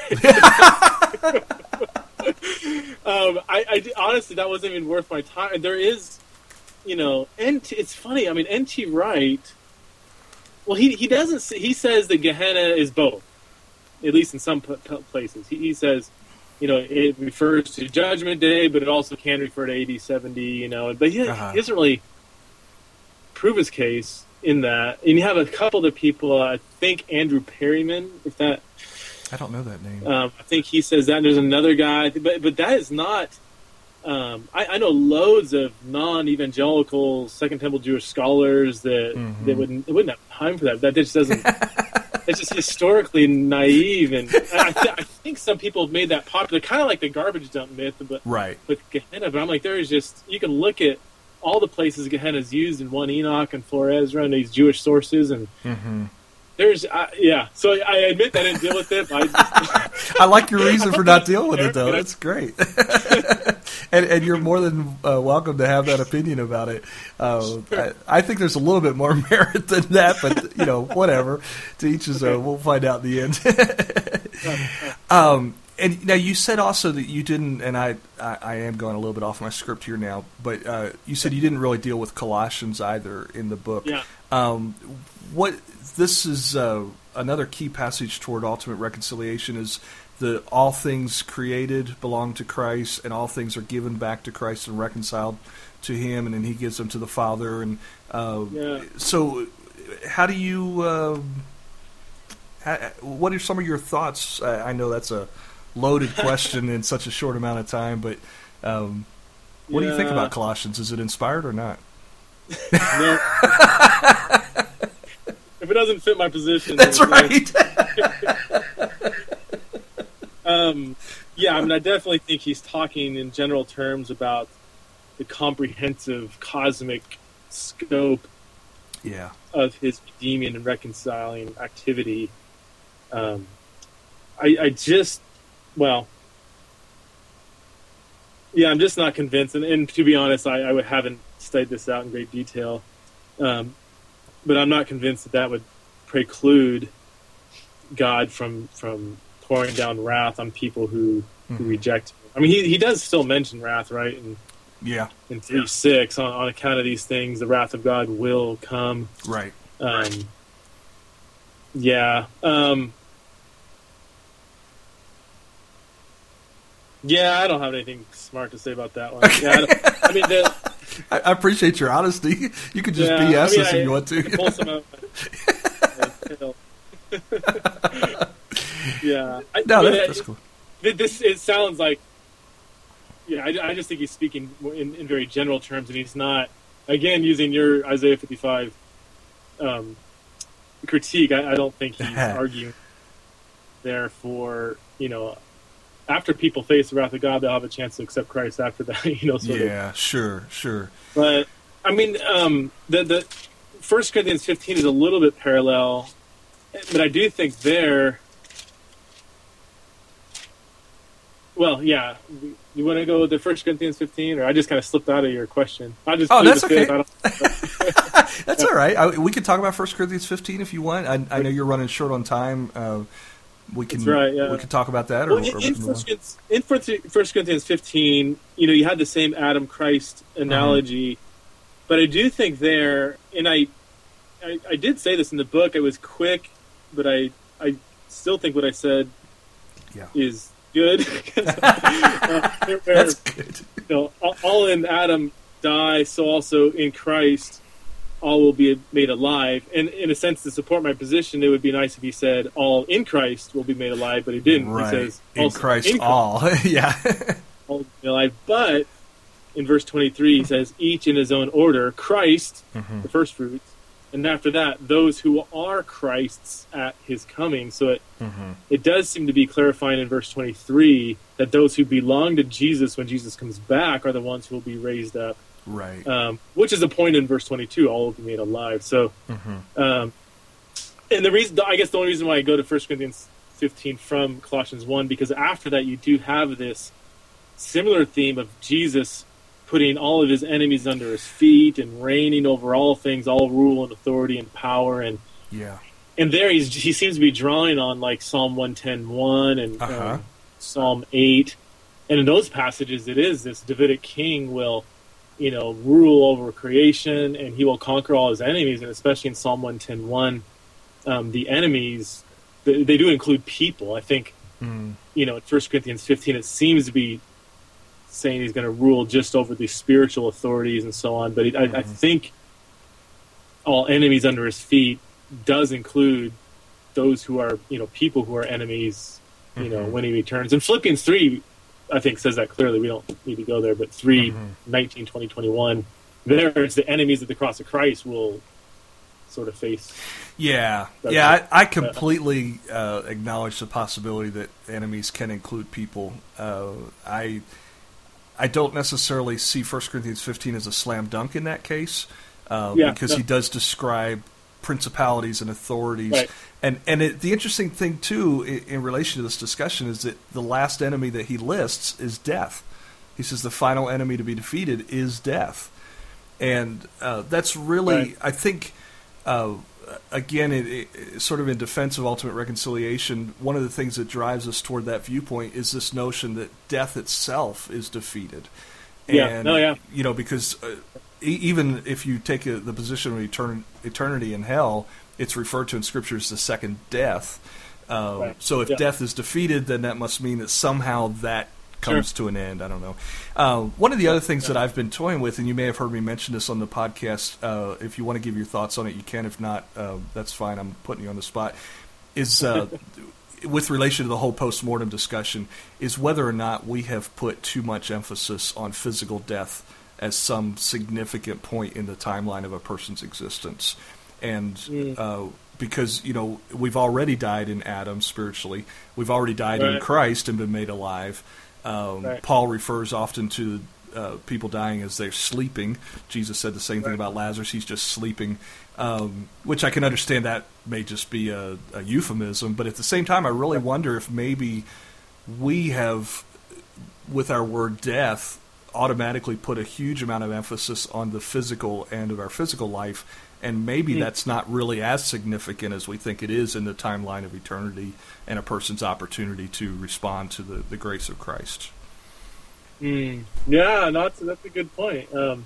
um, I, I honestly, that wasn't even worth my time. There is you know, N T, it's funny. I mean, N T Wright. Well, he he doesn't. Say, he says that Gehenna is both, at least in some p- p- places. He, he says, you know, it refers to Judgment Day, but it also can refer to A D seventy. You know, but he, uh-huh. he doesn't really prove his case in that. And you have a couple of people. Uh, I think Andrew Perryman, if that. I don't know that name. Um, I think he says that. And there's another guy, but but that is not. Um, I, I know loads of non-evangelical Second Temple Jewish scholars that mm-hmm. that wouldn't they wouldn't have time for that. That just doesn't. It's just historically naive, and I, th- I think some people have made that popular, kind of like the garbage dump myth, but right. with Gehenna. But I'm like, there is just you can look at all the places Gehenna is used in one Enoch and four Ezra and these Jewish sources, and mm-hmm. there's uh, yeah. So I admit that I didn't deal with it. But I, just, I like your reason for not dealing with it, though. That's great. And, and you're more than uh, welcome to have that opinion about it. Uh, I, I think there's a little bit more merit than that, but you know, whatever. To each his own. We'll find out in the end. um, and now you said also that you didn't, and I, I, I am going a little bit off my script here now, but uh, you said you didn't really deal with Colossians either in the book. Yeah. Um, what this is uh, another key passage toward ultimate reconciliation is. The all things created belong to Christ, and all things are given back to Christ and reconciled to Him, and then He gives them to the Father. And uh, yeah. so, how do you? Uh, how, what are some of your thoughts? I, I know that's a loaded question in such a short amount of time, but um, what yeah. do you think about Colossians? Is it inspired or not? No. If it doesn't fit my position, that's right. Um, yeah, I mean, I definitely think he's talking in general terms about the comprehensive cosmic scope yeah. of his redeeming and reconciling activity. Um, I, I just, well, yeah, I'm just not convinced. And, and to be honest, I, I haven't studied this out in great detail. Um, but I'm not convinced that that would preclude God from from pouring down wrath on people who, mm-hmm. who reject him. I mean, he he does still mention wrath, right? And yeah, in three six, on, on account of these things, the wrath of God will come. Right. Um, yeah. Um, yeah, I don't have anything smart to say about that one. Yeah, I, don't, I mean, the, I, I appreciate your honesty. You could just yeah, B S I mean, us I, if you want to. I can pull some out. Yeah. I, no, I mean, that's, that's cool. It, this it sounds like, yeah. I, I just think he's speaking in, in very general terms, and he's not. Again, using your Isaiah fifty-five um, critique, I, I don't think he's arguing there for you know. After people face the wrath of God, they'll have a chance to accept Christ after that. You know. Sort yeah. Of. Sure. Sure. But I mean, um, the the First Corinthians fifteen is a little bit parallel, but I do think there. Well, yeah. You want to go with the First Corinthians fifteen, or I just kind of slipped out of your question? I just oh, that's okay. I That's all right. I, we can talk about First Corinthians fifteen if you want. I, I know you're running short on time. Uh, we can. That's right, yeah. We can talk about that. Or, well, in, or in, First, in First Corinthians fifteen, you know, you had the same Adam Christ analogy, uh-huh. but I do think there, and I, I, I did say this in the book. I was quick, but I, I still think what I said yeah. is. Good. uh, where, That's good. You know, all, all in Adam die, so also in Christ all will be made alive. And in a sense, to support my position, it would be nice if he said all in Christ will be made alive, but he didn't. Right. He says in Christ, in Christ all. Yeah. all will be alive. But in verse twenty-three, he says each in his own order, Christ, mm-hmm. the first fruits, and after that, those who are Christ's at his coming. So it mm-hmm. it does seem to be clarifying in verse twenty-three that those who belong to Jesus when Jesus comes back are the ones who will be raised up. Right. Um, which is a point in verse twenty-two, all will be made alive. So, mm-hmm. um, and the reason, I guess the only reason why I go to First Corinthians fifteen from Colossians one, because after that you do have this similar theme of Jesus putting all of his enemies under his feet and reigning over all things, all rule and authority and power. And yeah, and there he's, he seems to be drawing on like Psalm one ten one and uh-huh. um, Psalm eight. And in those passages, it is this Davidic king will, you know, rule over creation, and he will conquer all his enemies. And especially in Psalm one ten one, um, the enemies, they, they do include people. I think, mm. you know, in First Corinthians fifteen, it seems to be saying he's going to rule just over the spiritual authorities and so on. But it, mm-hmm. I, I think all enemies under his feet does include those who are, you know, people who are enemies, you mm-hmm. know, when he returns. And Philippians three, I think, says that clearly. We don't need to go there, but three, mm-hmm. nineteen, twenty, twenty-one, there it's the enemies at the cross of Christ will sort of face. Yeah, yeah, I, I completely uh, acknowledge the possibility that enemies can include people. Uh, I I don't necessarily see First Corinthians fifteen as a slam dunk in that case, uh, yeah, because no. he does describe principalities and authorities. Right. And and it, the interesting thing, too, in, in relation to this discussion is that the last enemy that he lists is death. He says the final enemy to be defeated is death. And uh, that's really, right. I think, uh, again, it, it, sort of in defense of ultimate reconciliation, one of the things that drives us toward that viewpoint is this notion that death itself is defeated. Yeah, and, no, yeah. you know, because uh, e- even if you take a, the position of etern- eternity in hell, it's referred to in Scripture as the second death. Uh, right. So if yeah. death is defeated, then that must mean that somehow that comes sure. to an end. I don't know. Uh, one of the other things yeah. that I've been toying with, and you may have heard me mention this on the podcast, uh, if you want to give your thoughts on it, you can. If not, uh, that's fine. I'm putting you on the spot. Is uh, with relation to the whole post-mortem discussion, is whether or not we have put too much emphasis on physical death as some significant point in the timeline of a person's existence. And mm. uh, because, you know, we've already died in Adam spiritually. We've already died right. in Christ and been made alive. Um, right. Paul refers often to uh, people dying as they're sleeping. Jesus said the same right. thing about Lazarus. He's just sleeping, um, which I can understand that may just be a, a euphemism. But at the same time, I really right. wonder if maybe we have, with our word death, automatically put a huge amount of emphasis on the physical end of our physical life. And maybe mm. that's not really as significant as we think it is in the timeline of eternity and a person's opportunity to respond to the, the grace of Christ. Mm. Yeah, that's, that's a good point. Um,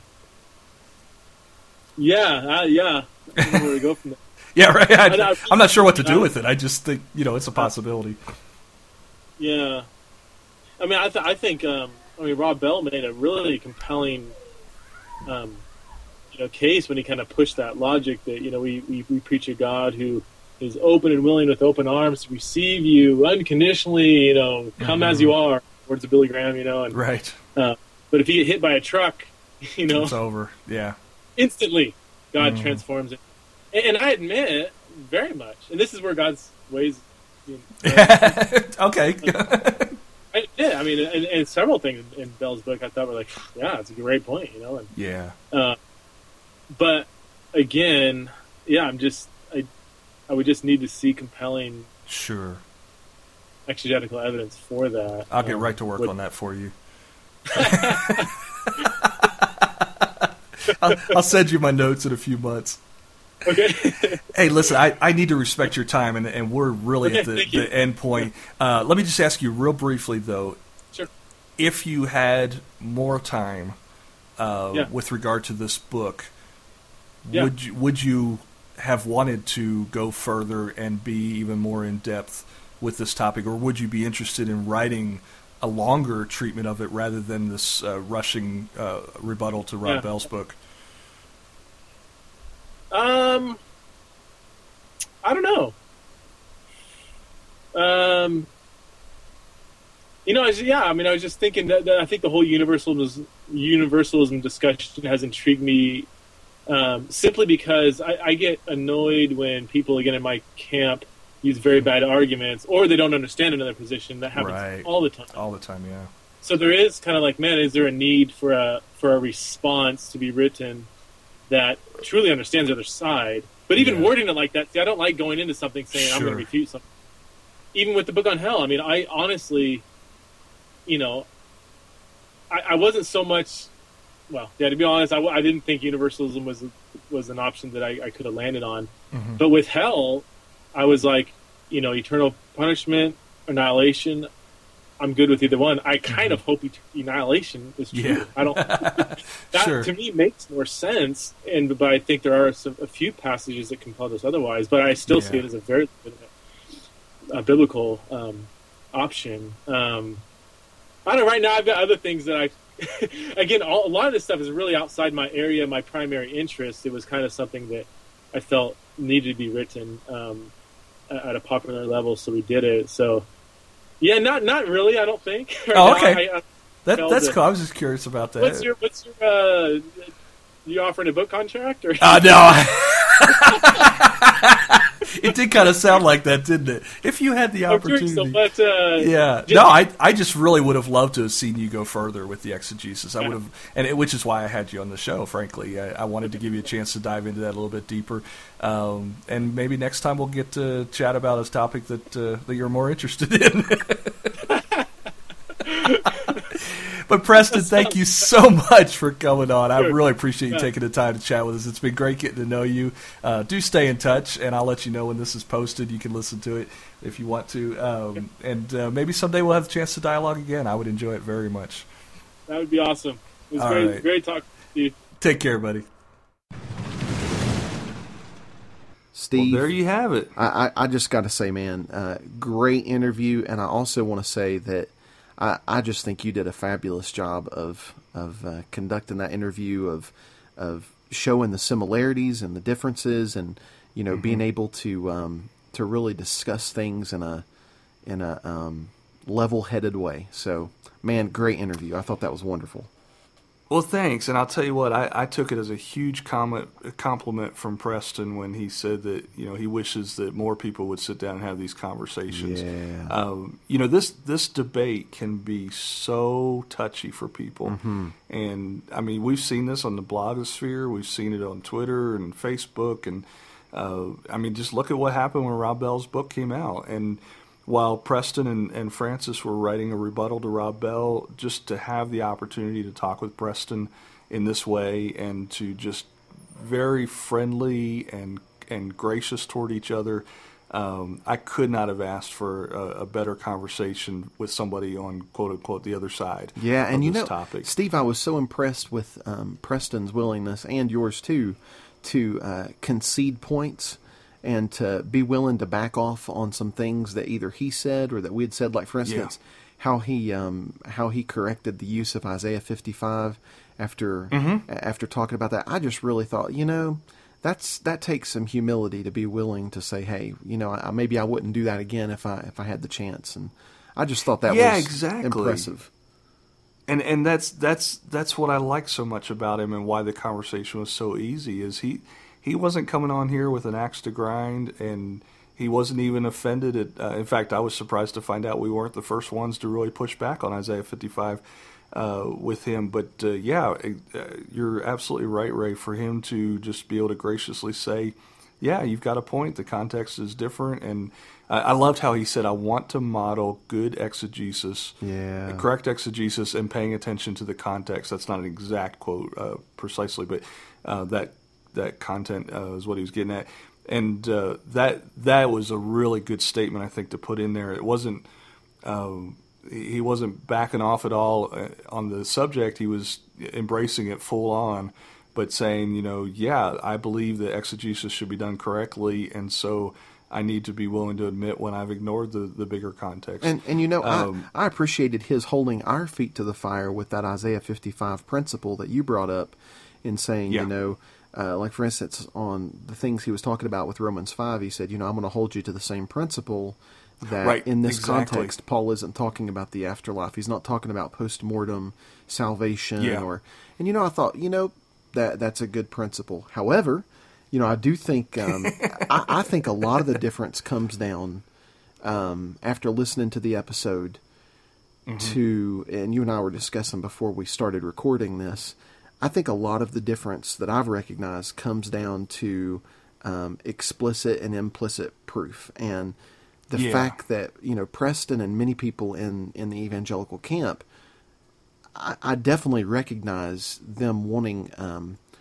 yeah, uh, yeah. I don't know where to go from there. yeah, right. I, I, I'm not sure what to do with it. I just think, you know, it's a possibility. Yeah. I mean, I, th- I think, um, I mean, Rob Bell made a really compelling um You know, case when he kind of pushed that logic that, you know, we, we, we preach a God who is open and willing with open arms to receive you unconditionally, you know, come mm-hmm. as you are, words of Billy Graham, you know. And, right. Uh, but if you get hit by a truck, you know. It's over, yeah. Instantly, God mm. transforms it. And, and I admit, very much, and this is where God's ways. You know, okay. I, yeah, I mean, and, and several things in Bell's book I thought were like, yeah, it's a great point, you know. And, yeah. Uh, But again, yeah, I'm just I, I would just need to see compelling, sure, exegetical evidence for that. I'll um, get right to work what, on that for you. I'll, I'll send you my notes in a few months. Okay. Hey, listen, I, I need to respect your time, and, and we're really okay, at the, the end point. Uh, let me just ask you real briefly, though. Sure. If you had more time uh, yeah. with regard to this book, Yeah. Would you, would you have wanted to go further and be even more in depth with this topic, or would you be interested in writing a longer treatment of it rather than this uh, rushing uh, rebuttal to Rob yeah. Bell's book? Um, I don't know. Um, you know, I was, yeah, I mean, I was just thinking that, that I think the whole universalism universalism discussion has intrigued me. Um, simply because I, I get annoyed when people, again, in my camp use very bad arguments, or they don't understand another position. That happens right. all the time. All the time, yeah. So there is kind of like, man, is there a need for a for a response to be written that truly understands the other side? But even yeah. wording it like that, see, I don't like going into something saying sure. I'm going to refute something. Even with the book on hell, I mean, I honestly, you know, I, I wasn't so much... Well, yeah, to be honest, I, I didn't think universalism was was an option that I, I could have landed on. Mm-hmm. But with hell, I was like, you know, eternal punishment, annihilation. I'm good with either one. I kind of hope annihilation is true. Yeah. I don't. That Sure. to me makes more sense, and but I think there are some, a few passages that compel us otherwise. But I still see Yeah. it as a very a biblical um, option. Um, I don't know. Right now, I've got other things that I. Again, all, a lot of this stuff is really outside my area, my primary interest. It was kind of something that I felt needed to be written um, at a popular level, so we did it. So. Yeah, not not really. I don't think. Right Oh, now, okay. I, I That, felt that's that- cool. I was just curious about that. What's your what's your uh, you offering a book contract or? Uh, no. It did kind of sound like that, didn't it? If you had the I'm curious, opportunity. so, but, uh, Yeah. just- No, I I just really would have loved to have seen you go further with the exegesis. I would have, and it, which is why I had you on the show. Frankly, I, I wanted to give you a chance to dive into that a little bit deeper, um, and maybe next time we'll get to chat about a topic that uh, that you're more interested in. But Preston, thank you so much for coming on. I really appreciate you taking the time to chat with us. It's been great getting to know you. Uh, do stay in touch, and I'll let you know when this is posted. You can listen to it if you want to. Um, and uh, maybe someday we'll have a chance to dialogue again. I would enjoy it very much. That would be awesome. It was All great, right. great talking to you. Take care, buddy. Steve, Well, there you have it. I, I, I just got to say, man, uh, great interview, and I also want to say that I, I just think you did a fabulous job of of uh, conducting that interview, of of showing the similarities and the differences, and you know, Mm-hmm. being able to um, to really discuss things in a in a um, level-headed way. So, man, great interview. I thought that was wonderful. Well, thanks, and I'll tell you what, I, I took it as a huge comment, a compliment from Preston when he said that, you know, he wishes that more people would sit down and have these conversations. Yeah. Um, you know, this this debate can be so touchy for people, Mm-hmm. and I mean, we've seen this on the blogosphere, we've seen it on Twitter and Facebook, and uh, I mean, just look at what happened when Rob Bell's book came out, and while Preston and, and Francis were writing a rebuttal to Rob Bell, just to have the opportunity to talk with Preston in this way and to just very friendly and and gracious toward each other, um, I could not have asked for a, a better conversation with somebody on quote unquote the other side. Yeah, and of you this know, topic. Steve, I was so impressed with um, Preston's willingness, and yours too, to uh, concede points and to be willing to back off on some things that either he said or that we had said. Like, for instance, Yeah. how he um, how he corrected the use of Isaiah fifty-five after Mm-hmm. after talking about that. I just really thought, you know, that's that takes some humility to be willing to say, hey, you know, I, maybe I wouldn't do that again if I if I had the chance. And I just thought that Yeah, was exactly. impressive. And and that's that's that's what I like so much about him, and why the conversation was so easy. Is he he wasn't coming on here with an axe to grind, and he wasn't even offended at. Uh, in fact, I was surprised to find out we weren't the first ones to really push back on Isaiah fifty-five uh, with him. But uh, yeah, uh, you're absolutely right, Ray. For him to just be able to graciously say, "Yeah, you've got a point. The context is different," and uh, I loved how he said, "I want to model good exegesis." Yeah. Correct exegesis and paying attention to the context. That's not an exact quote uh, precisely, but uh, that that content uh, is what he was getting at, and uh, that that was a really good statement, I think, to put in there. It wasn't um, he wasn't backing off at all uh, on the subject. He was embracing it full on, but saying, you know, yeah, I believe that exegesis should be done correctly, and so I need to be willing to admit when I've ignored the, the bigger context. And and you know, Um, I, I appreciated his holding our feet to the fire with that Isaiah fifty-five principle that you brought up in saying, Yeah. you know, uh, like for instance, on the things he was talking about with Romans five, he said, you know, I'm going to hold you to the same principle that Right, in this exactly. context, Paul isn't talking about the afterlife. He's not talking about post-mortem salvation Yeah. or, and you know, I thought, you know, that that's a good principle. However, you know, I do think um, I, I think a lot of the difference comes down um, after listening to the episode Mm-hmm. to, and you and I were discussing before we started recording this. I think a lot of the difference that I've recognized comes down to um, explicit and implicit proof, and the Yeah. fact that you know Preston and many people in in the evangelical camp, I, I definitely recognize them wanting. Um,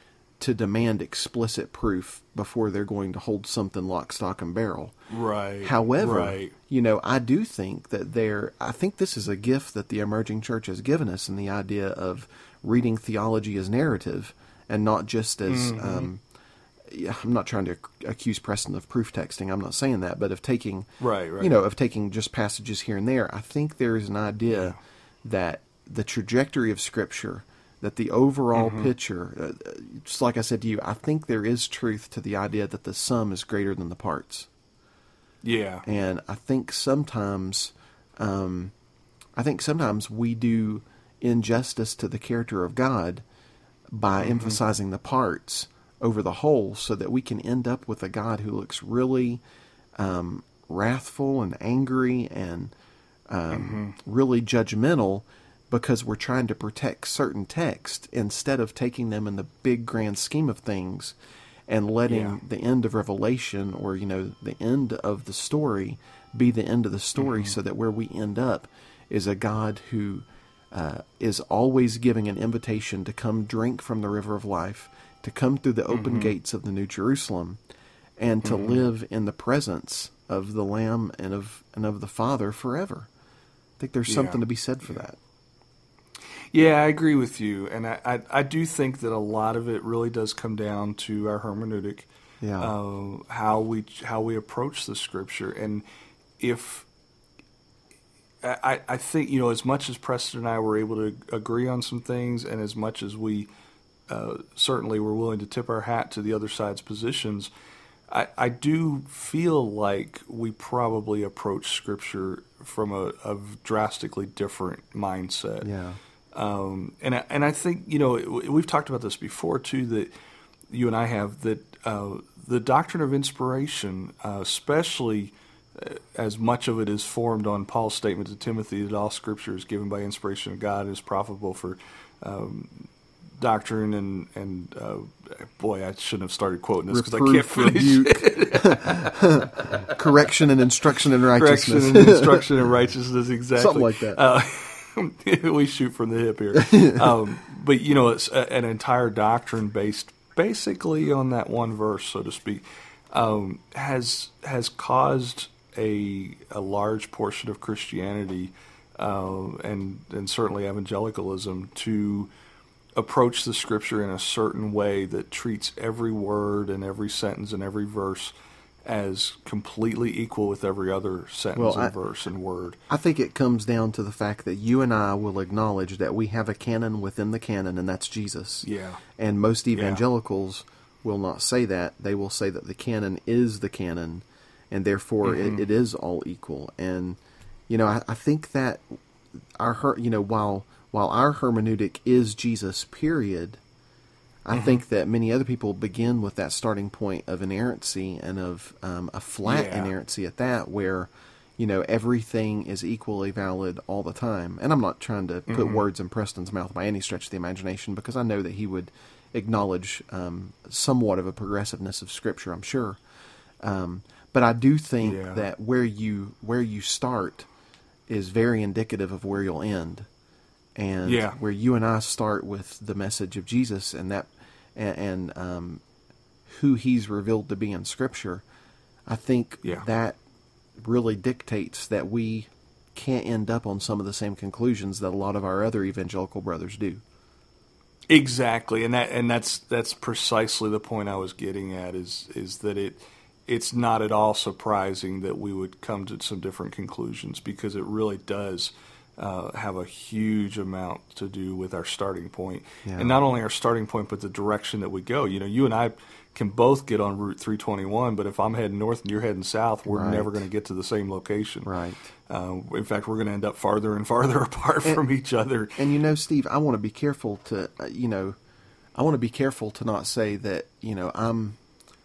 to demand explicit proof before they're going to hold something lock, stock, and barrel. Right. However, right. you know, I do think that there, I think this is a gift that the emerging church has given us in the idea of reading theology as narrative and not just as, mm-hmm. um, yeah, I'm not trying to accuse Preston of proof texting. I'm not saying that, but of taking, right, right. you know, of taking just passages here and there. I think there is an idea yeah. that the trajectory of Scripture, that the overall mm-hmm. picture, uh, just like I said to you, I think there is truth to the idea that the sum is greater than the parts. Yeah. And I think sometimes, um, I think sometimes we do injustice to the character of God by mm-hmm. emphasizing the parts over the whole, so that we can end up with a God who looks really um, wrathful and angry and um, mm-hmm. really judgmental, because we're trying to protect certain texts instead of taking them in the big grand scheme of things and letting yeah. the end of Revelation, or, you know, the end of the story be the end of the story, mm-hmm. so that where we end up is a God who uh, is always giving an invitation to come drink from the river of life, to come through the open mm-hmm. gates of the New Jerusalem, and to mm-hmm. live in the presence of the Lamb and of and of the Father forever. I think there's yeah. something to be said for that. Yeah, I agree with you, and I, I, I do think that a lot of it really does come down to our hermeneutic, yeah. uh, how we how we approach the Scripture, and if I, I think, you know, as much as Preston and I were able to agree on some things, and as much as we uh, certainly were willing to tip our hat to the other side's positions, I, I do feel like we probably approach Scripture from a, a drastically different mindset. Yeah. Um, and I, and I think, you know, we've talked about this before too, that you and I have, that uh, the doctrine of inspiration, uh, especially uh, as much of it is formed on Paul's statement to Timothy that all Scripture is given by inspiration of God and is profitable for um, doctrine and and uh, boy, I shouldn't have started quoting this because I can't finish it. Correction and instruction in righteousness. Correction and instruction in righteousness, exactly. Something like that. Uh, we shoot from the hip here. Um, but, you know, it's a, an entire doctrine based basically on that one verse, so to speak, um, has has caused a a large portion of Christianity uh, and, and certainly evangelicalism to approach the Scripture in a certain way that treats every word and every sentence and every verse as completely equal with every other sentence well, and I, verse and word. I think it comes down to the fact that you and I will acknowledge that we have a canon within the canon, and that's Jesus. Yeah. And most evangelicals yeah. will not say that. They will say that the canon is the canon, and therefore mm-hmm. it, it is all equal. And, you know, I, I think that our, you know, while while our hermeneutic is Jesus, period, I mm-hmm. think that many other people begin with that starting point of inerrancy and of um, a flat yeah. inerrancy at that, where, you know, everything is equally valid all the time. And I'm not trying to put mm-hmm. words in Preston's mouth by any stretch of the imagination, because I know that he would acknowledge um, somewhat of a progressiveness of Scripture, I'm sure. Um, but I do think yeah. that where you where you start is very indicative of where you'll end. And yeah. where you and I start with the message of Jesus and that and, and um, who He's revealed to be in Scripture, I think yeah. that really dictates that we can't end up on some of the same conclusions that a lot of our other evangelical brothers do. Exactly, and that and that's that's precisely the point I was getting at. Is is that it it's not at all surprising that we would come to some different conclusions, because it really does uh, have a huge amount to do with our starting point, yeah. and not only our starting point, but the direction that we go. You know, you and I can both get on Route three twenty-one, but if I'm heading north and you're heading south, we're right. never going to get to the same location. Right. Uh, in fact, we're going to end up farther and farther apart and, from each other. And you know, Steve, I want to be careful to, uh, you know, I want to be careful to not say that, you know, I'm,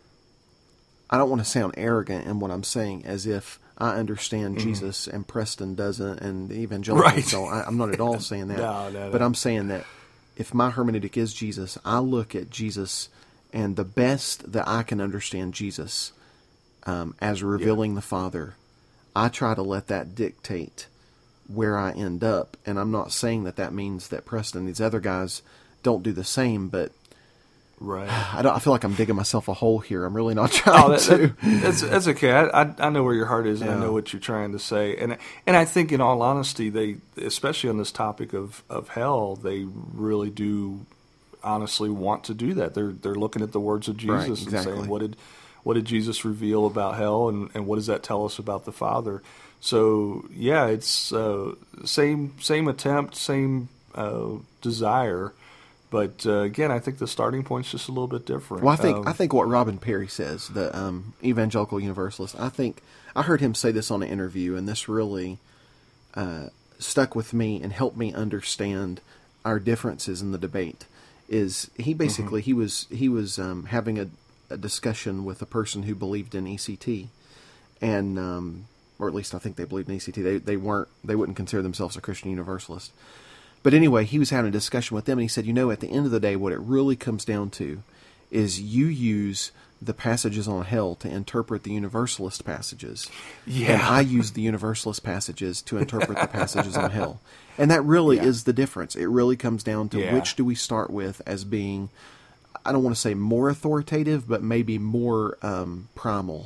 I don't want to sound arrogant in what I'm saying, as if I understand mm-hmm. Jesus and Preston doesn't, and the evangelicals right. don't. I, I'm not at all saying that. no, no, no. But I'm saying that if my hermeneutic is Jesus, I look at Jesus, and the best that I can understand Jesus um, as revealing yeah. the Father, I try to let that dictate where I end up. And I'm not saying that that means that Preston and these other guys don't do the same, but Right. I don't. I feel like I'm digging myself a hole here. I'm really not trying Oh, that, to. that, that's that's okay. I, I I know where your heart is, and Yeah. I know what you're trying to say. And and I think, in all honesty, they, especially on this topic of, of hell, they really do honestly want to do that. They're they're looking at the words of Jesus Right, and exactly. saying, what did what did Jesus reveal about hell, and, and what does that tell us about the Father? So yeah, it's uh, same same attempt, same uh, desire. But uh, again, I think the starting point's just a little bit different. Well, I think Um, I think what Robin Perry says, the um, evangelical universalist. I think I heard him say this on an interview, and this really uh, stuck with me and helped me understand our differences in the debate. Is he basically he was he was um, having a, a discussion with a person who believed in E C T, and um, or at least I think they believed in E C T. They they weren't they wouldn't consider themselves a Christian universalist. But anyway, he was having a discussion with them, and he said, you know, at the end of the day, what it really comes down to is you use the passages on hell to interpret the universalist passages. Yeah. And I use the universalist passages to interpret the passages on hell. And that really Yeah. is the difference. It really comes down to Yeah. which do we start with as being, I don't want to say more authoritative, but maybe more um, primal.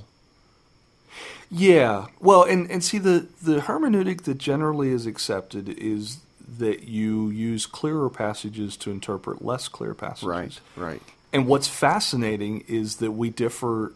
Yeah. Well, and, and see, the, the hermeneutic that generally is accepted is that you use clearer passages to interpret less clear passages. Right, right. And what's fascinating is that we differ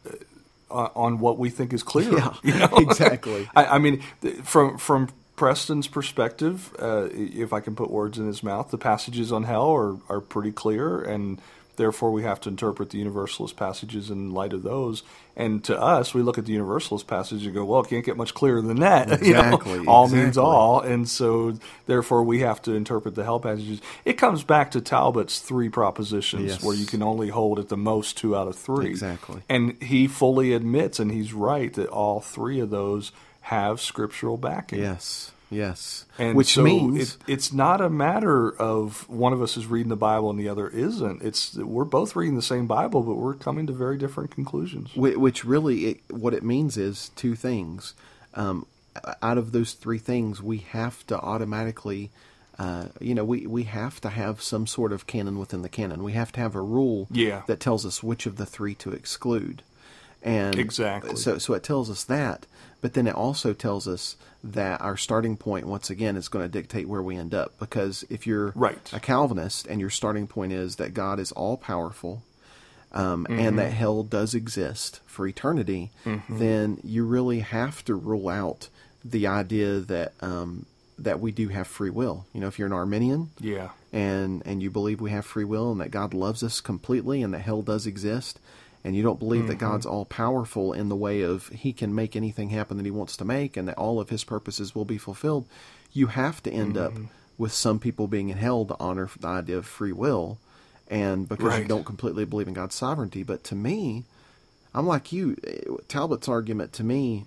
uh, on what we think is clear. Yeah, you know? exactly. I, I mean, th- from from Preston's perspective, uh, if I can put words in his mouth, the passages on hell are, are pretty clear, and therefore we have to interpret the universalist passages in light of those. And to us, we look at the universalist passage and go, well, it can't get much clearer than that. You know? Exactly, All exactly. means all. And so therefore we have to interpret the hell passages. It comes back to Talbot's three propositions, Yes. where you can only hold at the most two out of three. Exactly. And he fully admits, and he's right, that all three of those have scriptural backing. Yes, yes. And Which so means... it, it's not a matter of one of us is reading the Bible and the other isn't. It's we're both reading the same Bible, but we're coming to very different conclusions. Wh- Which really, it, what it means is two things. Um, out of those three things, we have to automatically, uh, you know, we, we have to have some sort of canon within the canon. We have to have a rule Yeah. that tells us which of the three to exclude. And Exactly. So, so it tells us that, but then it also tells us that our starting point, once again, is going to dictate where we end up. Because if you're Right. a Calvinist and your starting point is that God is all powerful, um, and that hell does exist for eternity, then you really have to rule out the idea that um, that we do have free will. You know, if you're an Arminian, Yeah. and and you believe we have free will and that God loves us completely and that hell does exist, and you don't believe that God's all powerful in the way of He can make anything happen that He wants to make and that all of His purposes will be fulfilled, you have to end up with some people being in hell to honor the idea of free will, and because you Right. don't completely believe in God's sovereignty. But to me, I'm like you. Talbot's argument to me,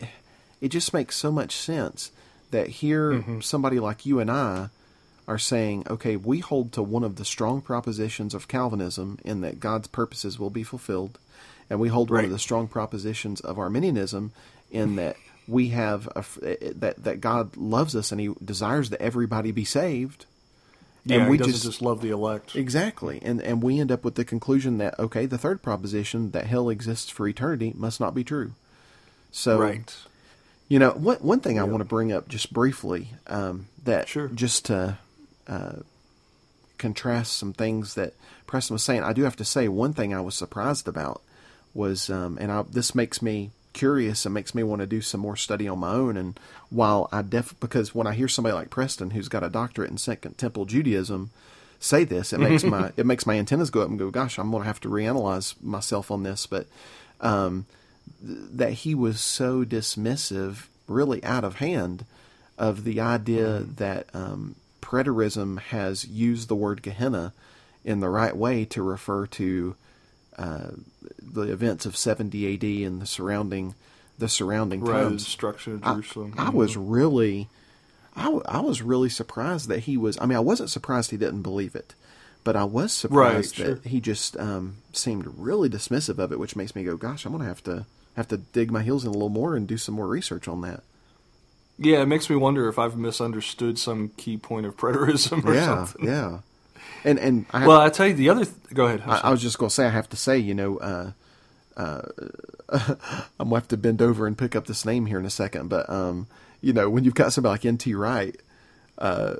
it just makes so much sense that here somebody like you and I are saying, okay, we hold to one of the strong propositions of Calvinism in that God's purposes will be fulfilled, and we hold one of Right. the strong propositions of Arminianism in that we have a, that that God loves us and He desires that everybody be saved. Yeah, and we he doesn't just, just, love the elect. exactly, and and we end up with the conclusion that okay, the third proposition that hell exists for eternity must not be true. So Right. you know, one one thing I Yeah. want to bring up just briefly, um, that Sure. just to uh, contrast some things that Preston was saying, I do have to say one thing I was surprised about was, um, and I, this makes me curious and makes me want to do some more study on my own. And while I def, because when I hear somebody like Preston, who's got a doctorate in Second Temple Judaism, say this, it makes my it makes my antennas go up and go, gosh, I'm going to have to reanalyze myself on this. But um, that he was so dismissive, really out of hand, of the idea that um, preterism has used the word Gehenna in the right way to refer to uh, the events of seventy A D and the surrounding the surrounding Right. The times. destruction of I, Jerusalem. I was really, I, w- I was really surprised that he was. I mean, I wasn't surprised he didn't believe it, but I was surprised Right, that sure. he just um, seemed really dismissive of it, which makes me go, "Gosh, I'm going to have to have to dig my heels in a little more and do some more research on that." Yeah, it makes me wonder if I've misunderstood some key point of preterism or Yeah, something. yeah. and and I have, well, I tell you the other. Th- go ahead. I, I was just going to say, I have to say, you know, uh, uh, I'm going to have to bend over and pick up this name here in a second, but um, you know, when you've got somebody like N T Wright uh,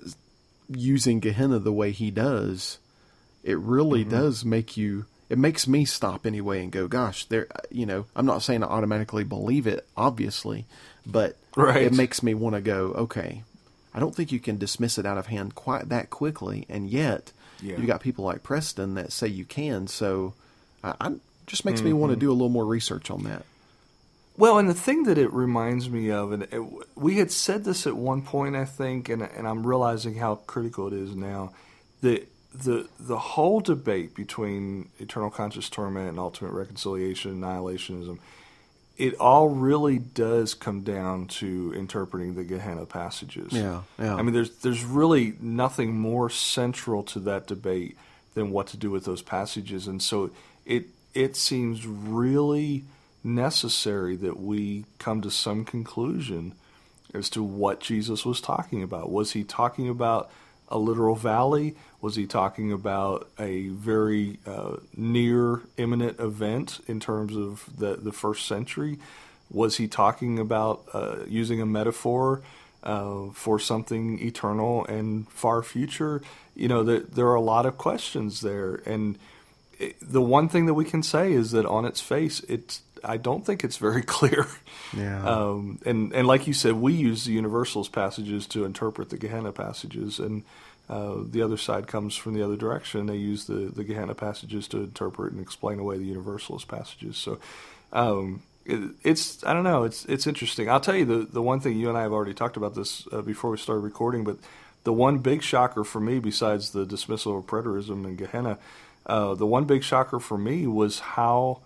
using Gehenna the way he does, it really mm-hmm. does make you. It makes me stop anyway and go, gosh, there. You know, I'm not saying I automatically believe it, obviously, but right. it makes me want to go, okay. I don't think you can dismiss it out of hand quite that quickly, and yet yeah. you got people like Preston that say you can. So, I, I just makes mm-hmm. me want to do a little more research on that. Well, and the thing that it reminds me of, and it, we had said this at one point, I think, and and I'm realizing how critical it is now. The the the whole debate between eternal conscious torment and ultimate reconciliation, annihilationism. It all really does come down to interpreting the Gehenna passages. Yeah, yeah. I mean, there's there's really nothing more central to that debate than what to do with those passages, and so it it seems really necessary that we come to some conclusion as to what Jesus was talking about. Was he talking about a literal valley? Was he talking about a very uh, near imminent event in terms of the, the first century? Was he talking about uh, using a metaphor uh, for something eternal and far future? You know, the, there are a lot of questions there. And it, the one thing that we can say is that on its face, it's I don't think it's very clear. Yeah. Um, and, and like you said, we use the Universalist passages to interpret the Gehenna passages, and uh, the other side comes from the other direction. They use the, the Gehenna passages to interpret and explain away the Universalist passages. So um, it, it's, I don't know, it's it's interesting. I'll tell you the, the one thing, you and I have already talked about this uh, before we started recording, but the one big shocker for me, besides the dismissal of preterism and Gehenna, uh, the one big shocker for me was how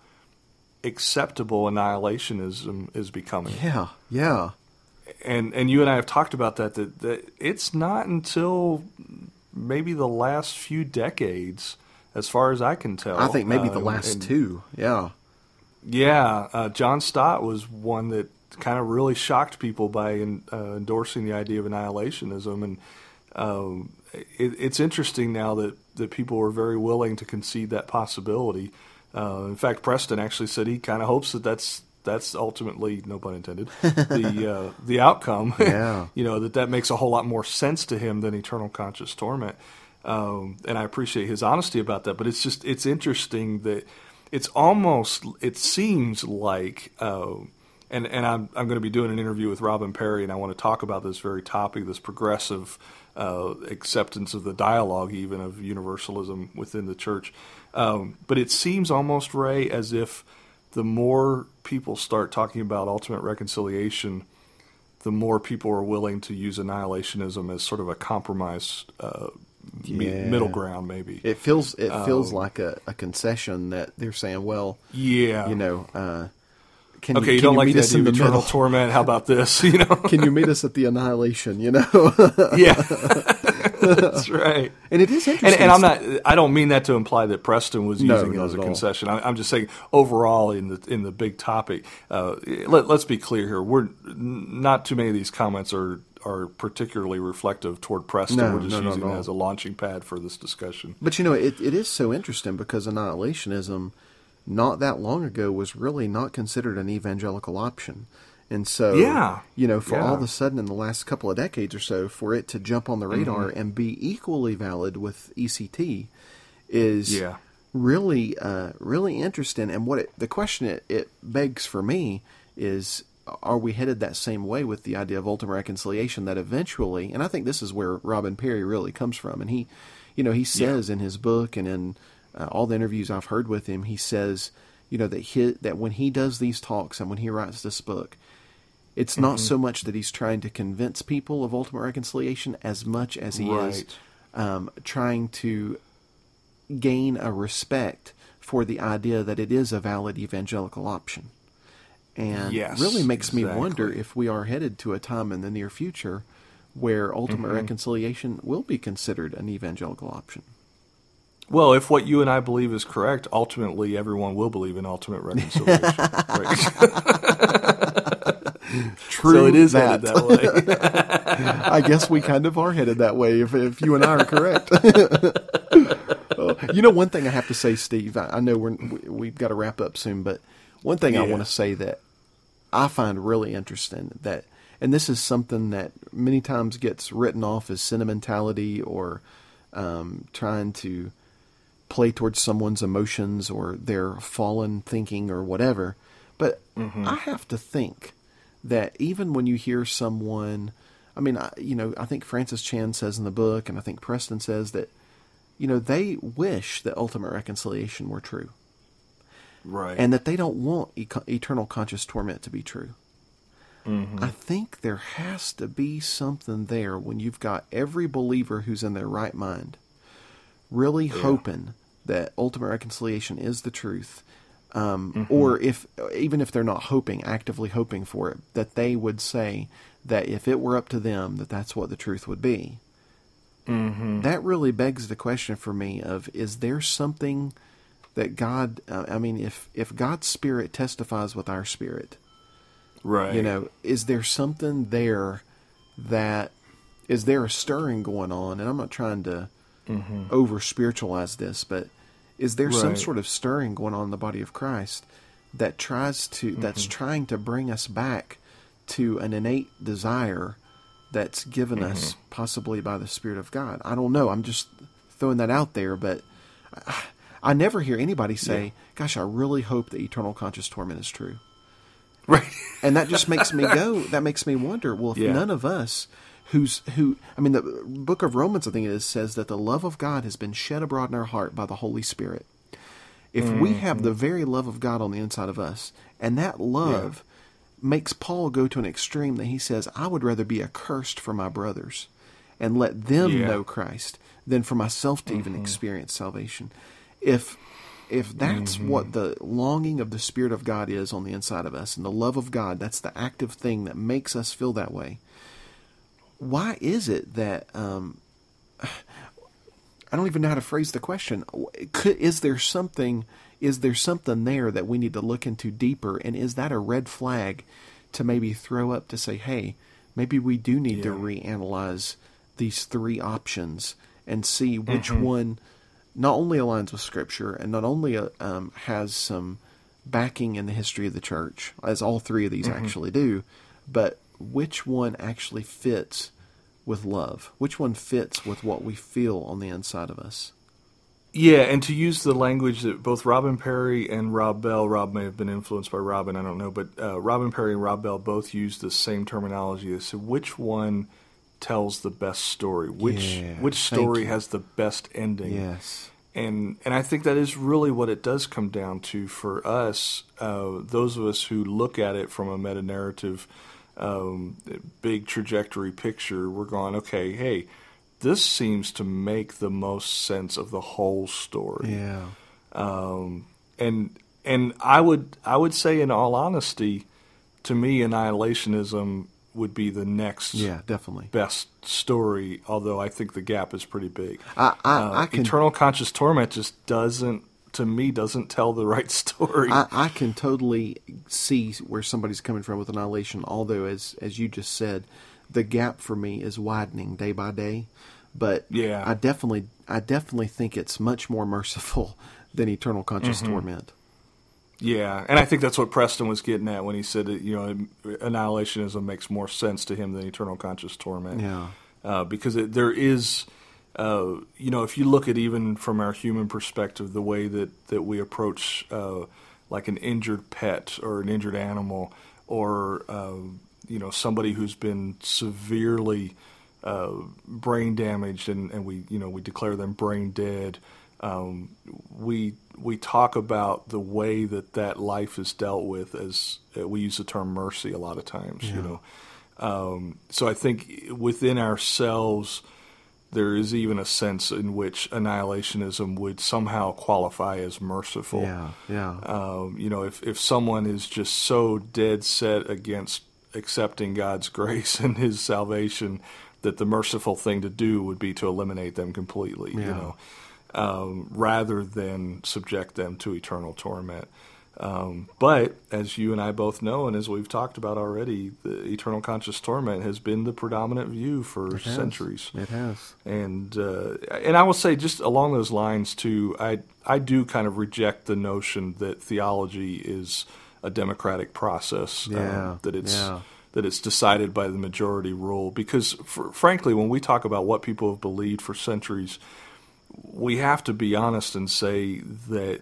acceptable annihilationism is becoming. Yeah, yeah. And and you and I have talked about that, that, that it's not until maybe the last few decades, as far as I can tell. I think maybe uh, the last and, two, yeah. Yeah, uh, John Stott was one that kind of really shocked people by in, uh, endorsing the idea of annihilationism. And um, it, it's interesting now that, that people are very willing to concede that possibility. Uh, in fact, Preston actually said he kind of hopes that that's that's ultimately, no pun intended, the uh, the outcome. Yeah. You know, that that makes a whole lot more sense to him than eternal conscious torment. Um, and I appreciate his honesty about that. But it's just it's interesting that it's almost it seems like, uh, and and I'm I'm going to be doing an interview with Robin Perry, and I want to talk about this very topic, this progressive uh, acceptance of the dialogue, even of universalism within the church. Um, but it seems almost, Ray, as if the more people start talking about ultimate reconciliation, the more people are willing to use annihilationism as sort of a compromise uh, yeah. middle ground, maybe. It feels it um, feels like a, a concession that they're saying, well, yeah, you know, uh, can okay, you, you can don't you like meet the us idea in of the eternal middle? torment? How about this? You know, can you meet us at the annihilation? You know, yeah, that's right. And it is interesting. And, and I'm not. I don't mean that to imply that Preston was No, using it not as a at all. concession. I, I'm just saying overall in the in the big topic. Uh, let, let's be clear here. We're not too many of these comments are are particularly reflective toward Preston. No, We're just no, no, using no. it as a launching pad for this discussion. But you know, it it is so interesting because annihilationism, not that long ago, was really not considered an evangelical option. And so, Yeah. you know, for Yeah. all of a sudden in the last couple of decades or so, for it to jump on the radar Mm-hmm. and be equally valid with E C T is Yeah. really, uh, really interesting. And what it, the question it, it begs for me is, are we headed that same way with the idea of ultimate reconciliation that eventually, and I think this is where Robin Perry really comes from. And he, you know, he says in his book and in uh, all the interviews I've heard with him, he says, you know, that he, that when he does these talks and when he writes this book, it's not Mm-hmm. so much that he's trying to convince people of ultimate reconciliation as much as he is Right. um, trying to gain a respect for the idea that it is a valid evangelical option. And Yes, really makes me wonder exactly. if we are headed to a time in the near future where ultimate Mm-hmm. reconciliation will be considered an evangelical option. Well, if what you and I believe is correct, ultimately everyone will believe in ultimate reconciliation. Right. True. So it is that. headed that way. I guess we kind of are headed that way if, if you and I are correct. You know, one thing I have to say, Steve, I, I know we're, we, we've got to wrap up soon, but one thing Yeah. I want to say that I find really interesting that, and this is something that many times gets written off as sentimentality or um, trying to play towards someone's emotions or their fallen thinking or whatever. But Mm-hmm. I have to think that even when you hear someone, I mean, I, you know, I think Francis Chan says in the book, and I think Preston says that, you know, they wish that ultimate reconciliation were true. Right. And that they don't want e- eternal conscious torment to be true. Mm-hmm. I think there has to be something there when you've got every believer who's in their right mind really Yeah. hoping that ultimate reconciliation is the truth. Um, Mm-hmm. Or if, even if they're not hoping, actively hoping for it, that they would say that if it were up to them, that that's what the truth would be. Mm-hmm. That really begs the question for me of, is there something that God, uh, I mean, if, if God's Spirit testifies with our spirit, Right. you know, is there something there that, is there a stirring going on? And I'm not trying to Mm-hmm. over spiritualize this, but is there some Right. sort of stirring going on in the body of Christ that tries to, that's trying to bring us back to an innate desire that's given us possibly by the Spirit of God? I don't know. I'm just throwing that out there, but I, I never hear anybody say, Yeah. gosh, I really hope that eternal conscious torment is true. Right. And that just makes me go, that makes me wonder, well, if Yeah. none of us who's, who, I mean, the book of Romans, I think it is, says that the love of God has been shed abroad in our heart by the Holy Spirit. If we have the very love of God on the inside of us, and that love makes Paul go to an extreme that he says, I would rather be accursed for my brothers and let them Yeah. know Christ than for myself to even experience salvation. If if that's what the longing of the Spirit of God is on the inside of us, and the love of God, that's the active thing that makes us feel that way, why is it that, um, I don't even know how to phrase the question. Could, is there something, is there something there that we need to look into deeper? And is that a red flag to maybe throw up to say, hey, maybe we do need to Yeah. reanalyze these three options and see which one not only aligns with Scripture and not only uh, um, has some backing in the history of the church, as all three of these actually do, but which one actually fits with love? Which one fits with what we feel on the inside of us? Yeah, and to use the language that both Robin Perry and Rob Bell, Rob may have been influenced by Robin, I don't know, but uh, Robin Perry and Rob Bell both use the same terminology. They said, which one tells the best story? Which Yeah, which thank story you. has the best ending? Yes. And and I think that is really what it does come down to for us, uh, those of us who look at it from a meta-narrative, um, big trajectory picture. We're going, okay, hey, this seems to make the most sense of the whole story. Yeah. Um, and and I would I would say, in all honesty, to me, annihilationism would be the next Yeah, definitely. best story, although I think the gap is pretty big. I, I, Uh, I can Eternal Conscious Torment just doesn't, to me, doesn't tell the right story. I, I can totally see where somebody's coming from with Annihilation, although, as as you just said, the gap for me is widening day by day. But Yeah. I definitely I definitely think it's much more merciful than Eternal Conscious Mm-hmm. Torment. Yeah, and I think that's what Preston was getting at when he said that, you know, annihilationism makes more sense to him than Eternal Conscious Torment. Yeah. Uh, because it, there is, uh, you know, if you look at even from our human perspective, the way that, that we approach uh, like an injured pet or an injured animal, or, uh, you know, somebody who's been severely uh, brain damaged, and, and we, you know, we declare them brain dead. Um, we we talk about the way that that life is dealt with as uh, we use the term mercy a lot of times, you know. Um, so I think within ourselves there is even a sense in which annihilationism would somehow qualify as merciful. Yeah, yeah. Um, you know, if if someone is just so dead set against accepting God's grace and His salvation, that the merciful thing to do would be to eliminate them completely. You Yeah. know. Um, rather than subject them to eternal torment. Um, but as you and I both know, and as we've talked about already, the eternal conscious torment has been the predominant view for It has. centuries. It has. And uh, and I will say, just along those lines too, I I do kind of reject the notion that theology is a democratic process. Yeah, um, that it's yeah. that it's decided by the majority rule. Because for, frankly, when we talk about what people have believed for centuries, we have to be honest and say that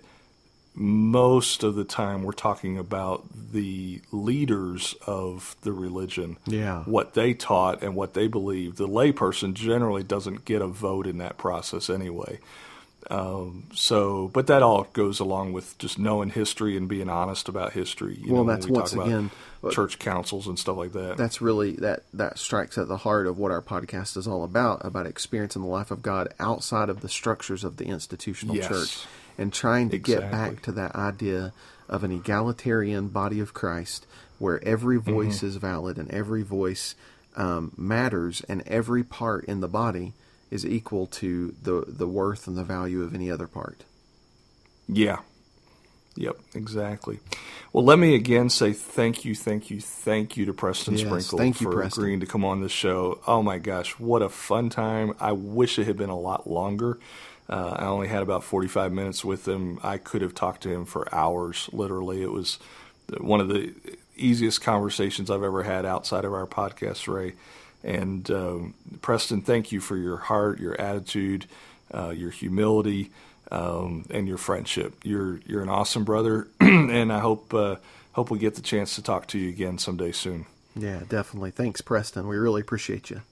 most of the time we're talking about the leaders of the religion, Yeah. what they taught and what they believed. The layperson generally doesn't get a vote in that process anyway. Um, so, but that all goes along with just knowing history and being honest about history. You Well, know, that's when we once talk again- about church councils and stuff like that. That's really that that strikes at the heart of what our podcast is all about, about experiencing the life of God outside of the structures of the institutional Yes. church, and trying to get Exactly. back to that idea of an egalitarian body of Christ where every voice Mm-hmm. is valid and every voice um, matters, and every part in the body is equal to the the worth and the value of any other part. Yeah. Yep, exactly. Well, let me again say thank you, thank you, thank you to Preston Yes, Sprinkle thank you, for Preston. agreeing to come on this show. Oh my gosh, what a fun time. I wish it had been a lot longer. Uh, I only had about forty-five minutes with him. I could have talked to him for hours, literally. It was one of the easiest conversations I've ever had outside of our podcast, Ray. And um, Preston, thank you for your heart, your attitude, uh, your humility, um, and your friendship. You're you're an awesome brother, and I hope uh, hope we get the chance to talk to you again someday soon. Yeah, definitely. Thanks, Preston. We really appreciate you.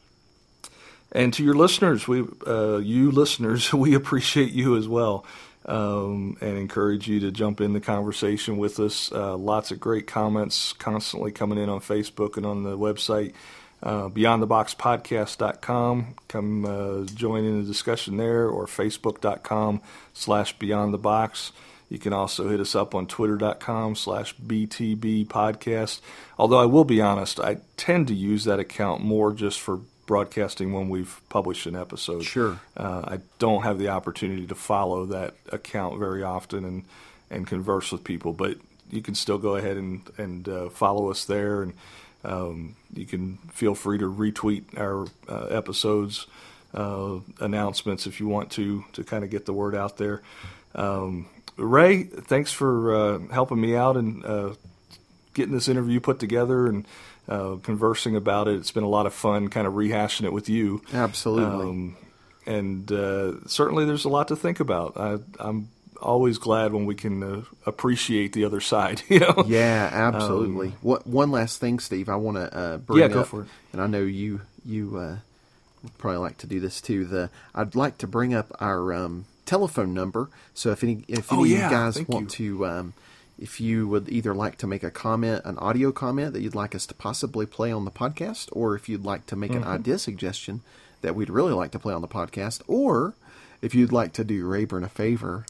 And to your listeners, we uh, you listeners, we appreciate you as well, um, and encourage you to jump in the conversation with us. Uh, lots of great comments constantly coming in on Facebook and on the website. Uh, beyond the box podcast dot com. Come uh, join in the discussion there, or facebook dot com slash beyond the box. You can also hit us up on twitter dot com slash B T B podcast. Although I will be honest, I tend to use that account more just for broadcasting when we've published an episode. Sure. Uh, I don't have the opportunity to follow that account very often and, and converse with people, but you can still go ahead and, and uh, follow us there, and Um, you can feel free to retweet our uh, episodes, uh, announcements if you want to, to kind of get the word out there. Um, Ray, thanks for uh, helping me out and uh, getting this interview put together and uh, conversing about it. It's been a lot of fun kind of rehashing it with you. Absolutely. Um, and uh, certainly there's a lot to think about. I, I'm always glad when we can uh, appreciate the other side, you know? Yeah, absolutely. Um, what one last thing, Steve, I want to uh, bring Yeah, up, go for it. and I know you you uh, would probably like to do this too. The I'd like to bring up our um, telephone number. So if any if any Oh, of yeah, you guys thank want to, um, if you would either like to make a comment, an audio comment that you'd like us to possibly play on the podcast, or if you'd like to make Mm-hmm. an idea suggestion that we'd really like to play on the podcast, or if you'd like to do Rayburn a favor,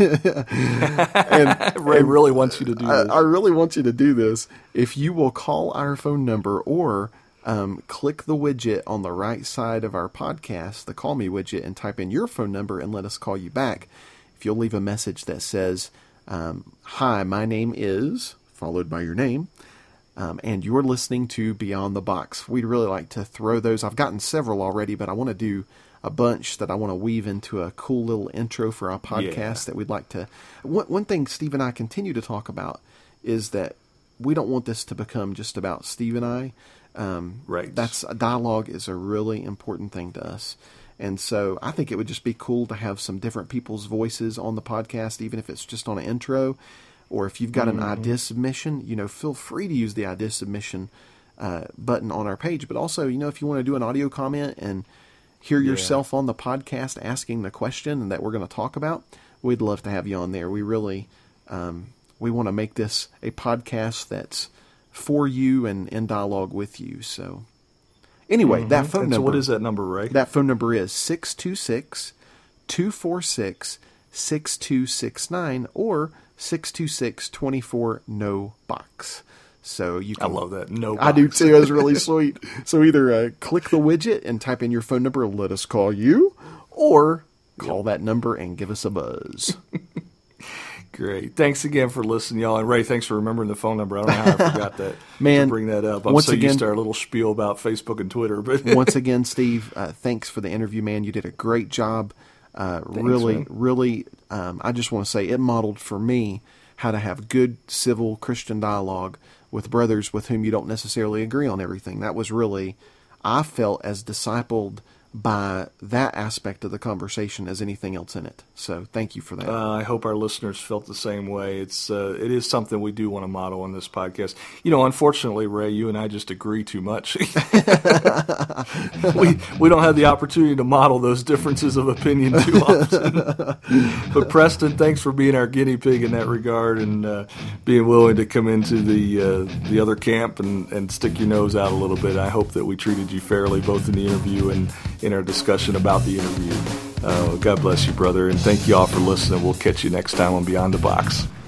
and, Ray and really wants you to do I, this. I really want you to do this. If you will call our phone number or um, click the widget on the right side of our podcast, the Call Me widget, and type in your phone number and let us call you back. If you'll leave a message that says, um, "Hi, my name is," followed by your name, um, and you're listening to Beyond the Box. We'd really like to throw those. I've gotten several already, but I want to do a bunch that I want to weave into a cool little intro for our podcast Yeah. that we'd like to. One, one thing Steve and I continue to talk about is that we don't want this to become just about Steve and I. Um, Right. That's dialogue is a really important thing to us. And so I think it would just be cool to have some different people's voices on the podcast, even if it's just on an intro, or if you've got an idea submission, you know, feel free to use the idea submission uh, button on our page. But also, you know, if you want to do an audio comment and hear Yeah. yourself on the podcast asking the question that we're going to talk about, we'd love to have you on there. We really, um, we want to make this a podcast that's for you and in dialogue with you. So anyway, that phone And number. so what is that number, Ray? That phone number is six two six, two four six, six two six nine or six two six, two four, no box. So you I can, love that. No I do box. too. It's really sweet. So either uh, click the widget and type in your phone number and let us call you, or call that number and give us a buzz. Great. Thanks again for listening, y'all. And Ray, thanks for remembering the phone number. I don't know how I forgot that. Man, to bring that up. I'm once so again, used to our little spiel about Facebook and Twitter. But once again, Steve, uh, thanks for the interview, man. You did a great job. Uh, Thanks, really, man. really, um, I just want to say it modeled for me how to have good civil Christian dialogue with brothers with whom you don't necessarily agree on everything. That was really, I felt as discipled by that aspect of the conversation as anything else in it. So thank you for that. Uh, I hope our listeners felt the same way. It's uh, it is something we do want to model on this podcast. You know, unfortunately, Ray, you and I just agree too much. we we don't have the opportunity to model those differences of opinion too often. But Preston, thanks for being our guinea pig in that regard and uh, being willing to come into the uh, the other camp and, and stick your nose out a little bit. I hope that we treated you fairly both in the interview and in our discussion about the interview. Uh, God bless you, brother, and thank you all for listening. We'll catch you next time on Beyond the Box.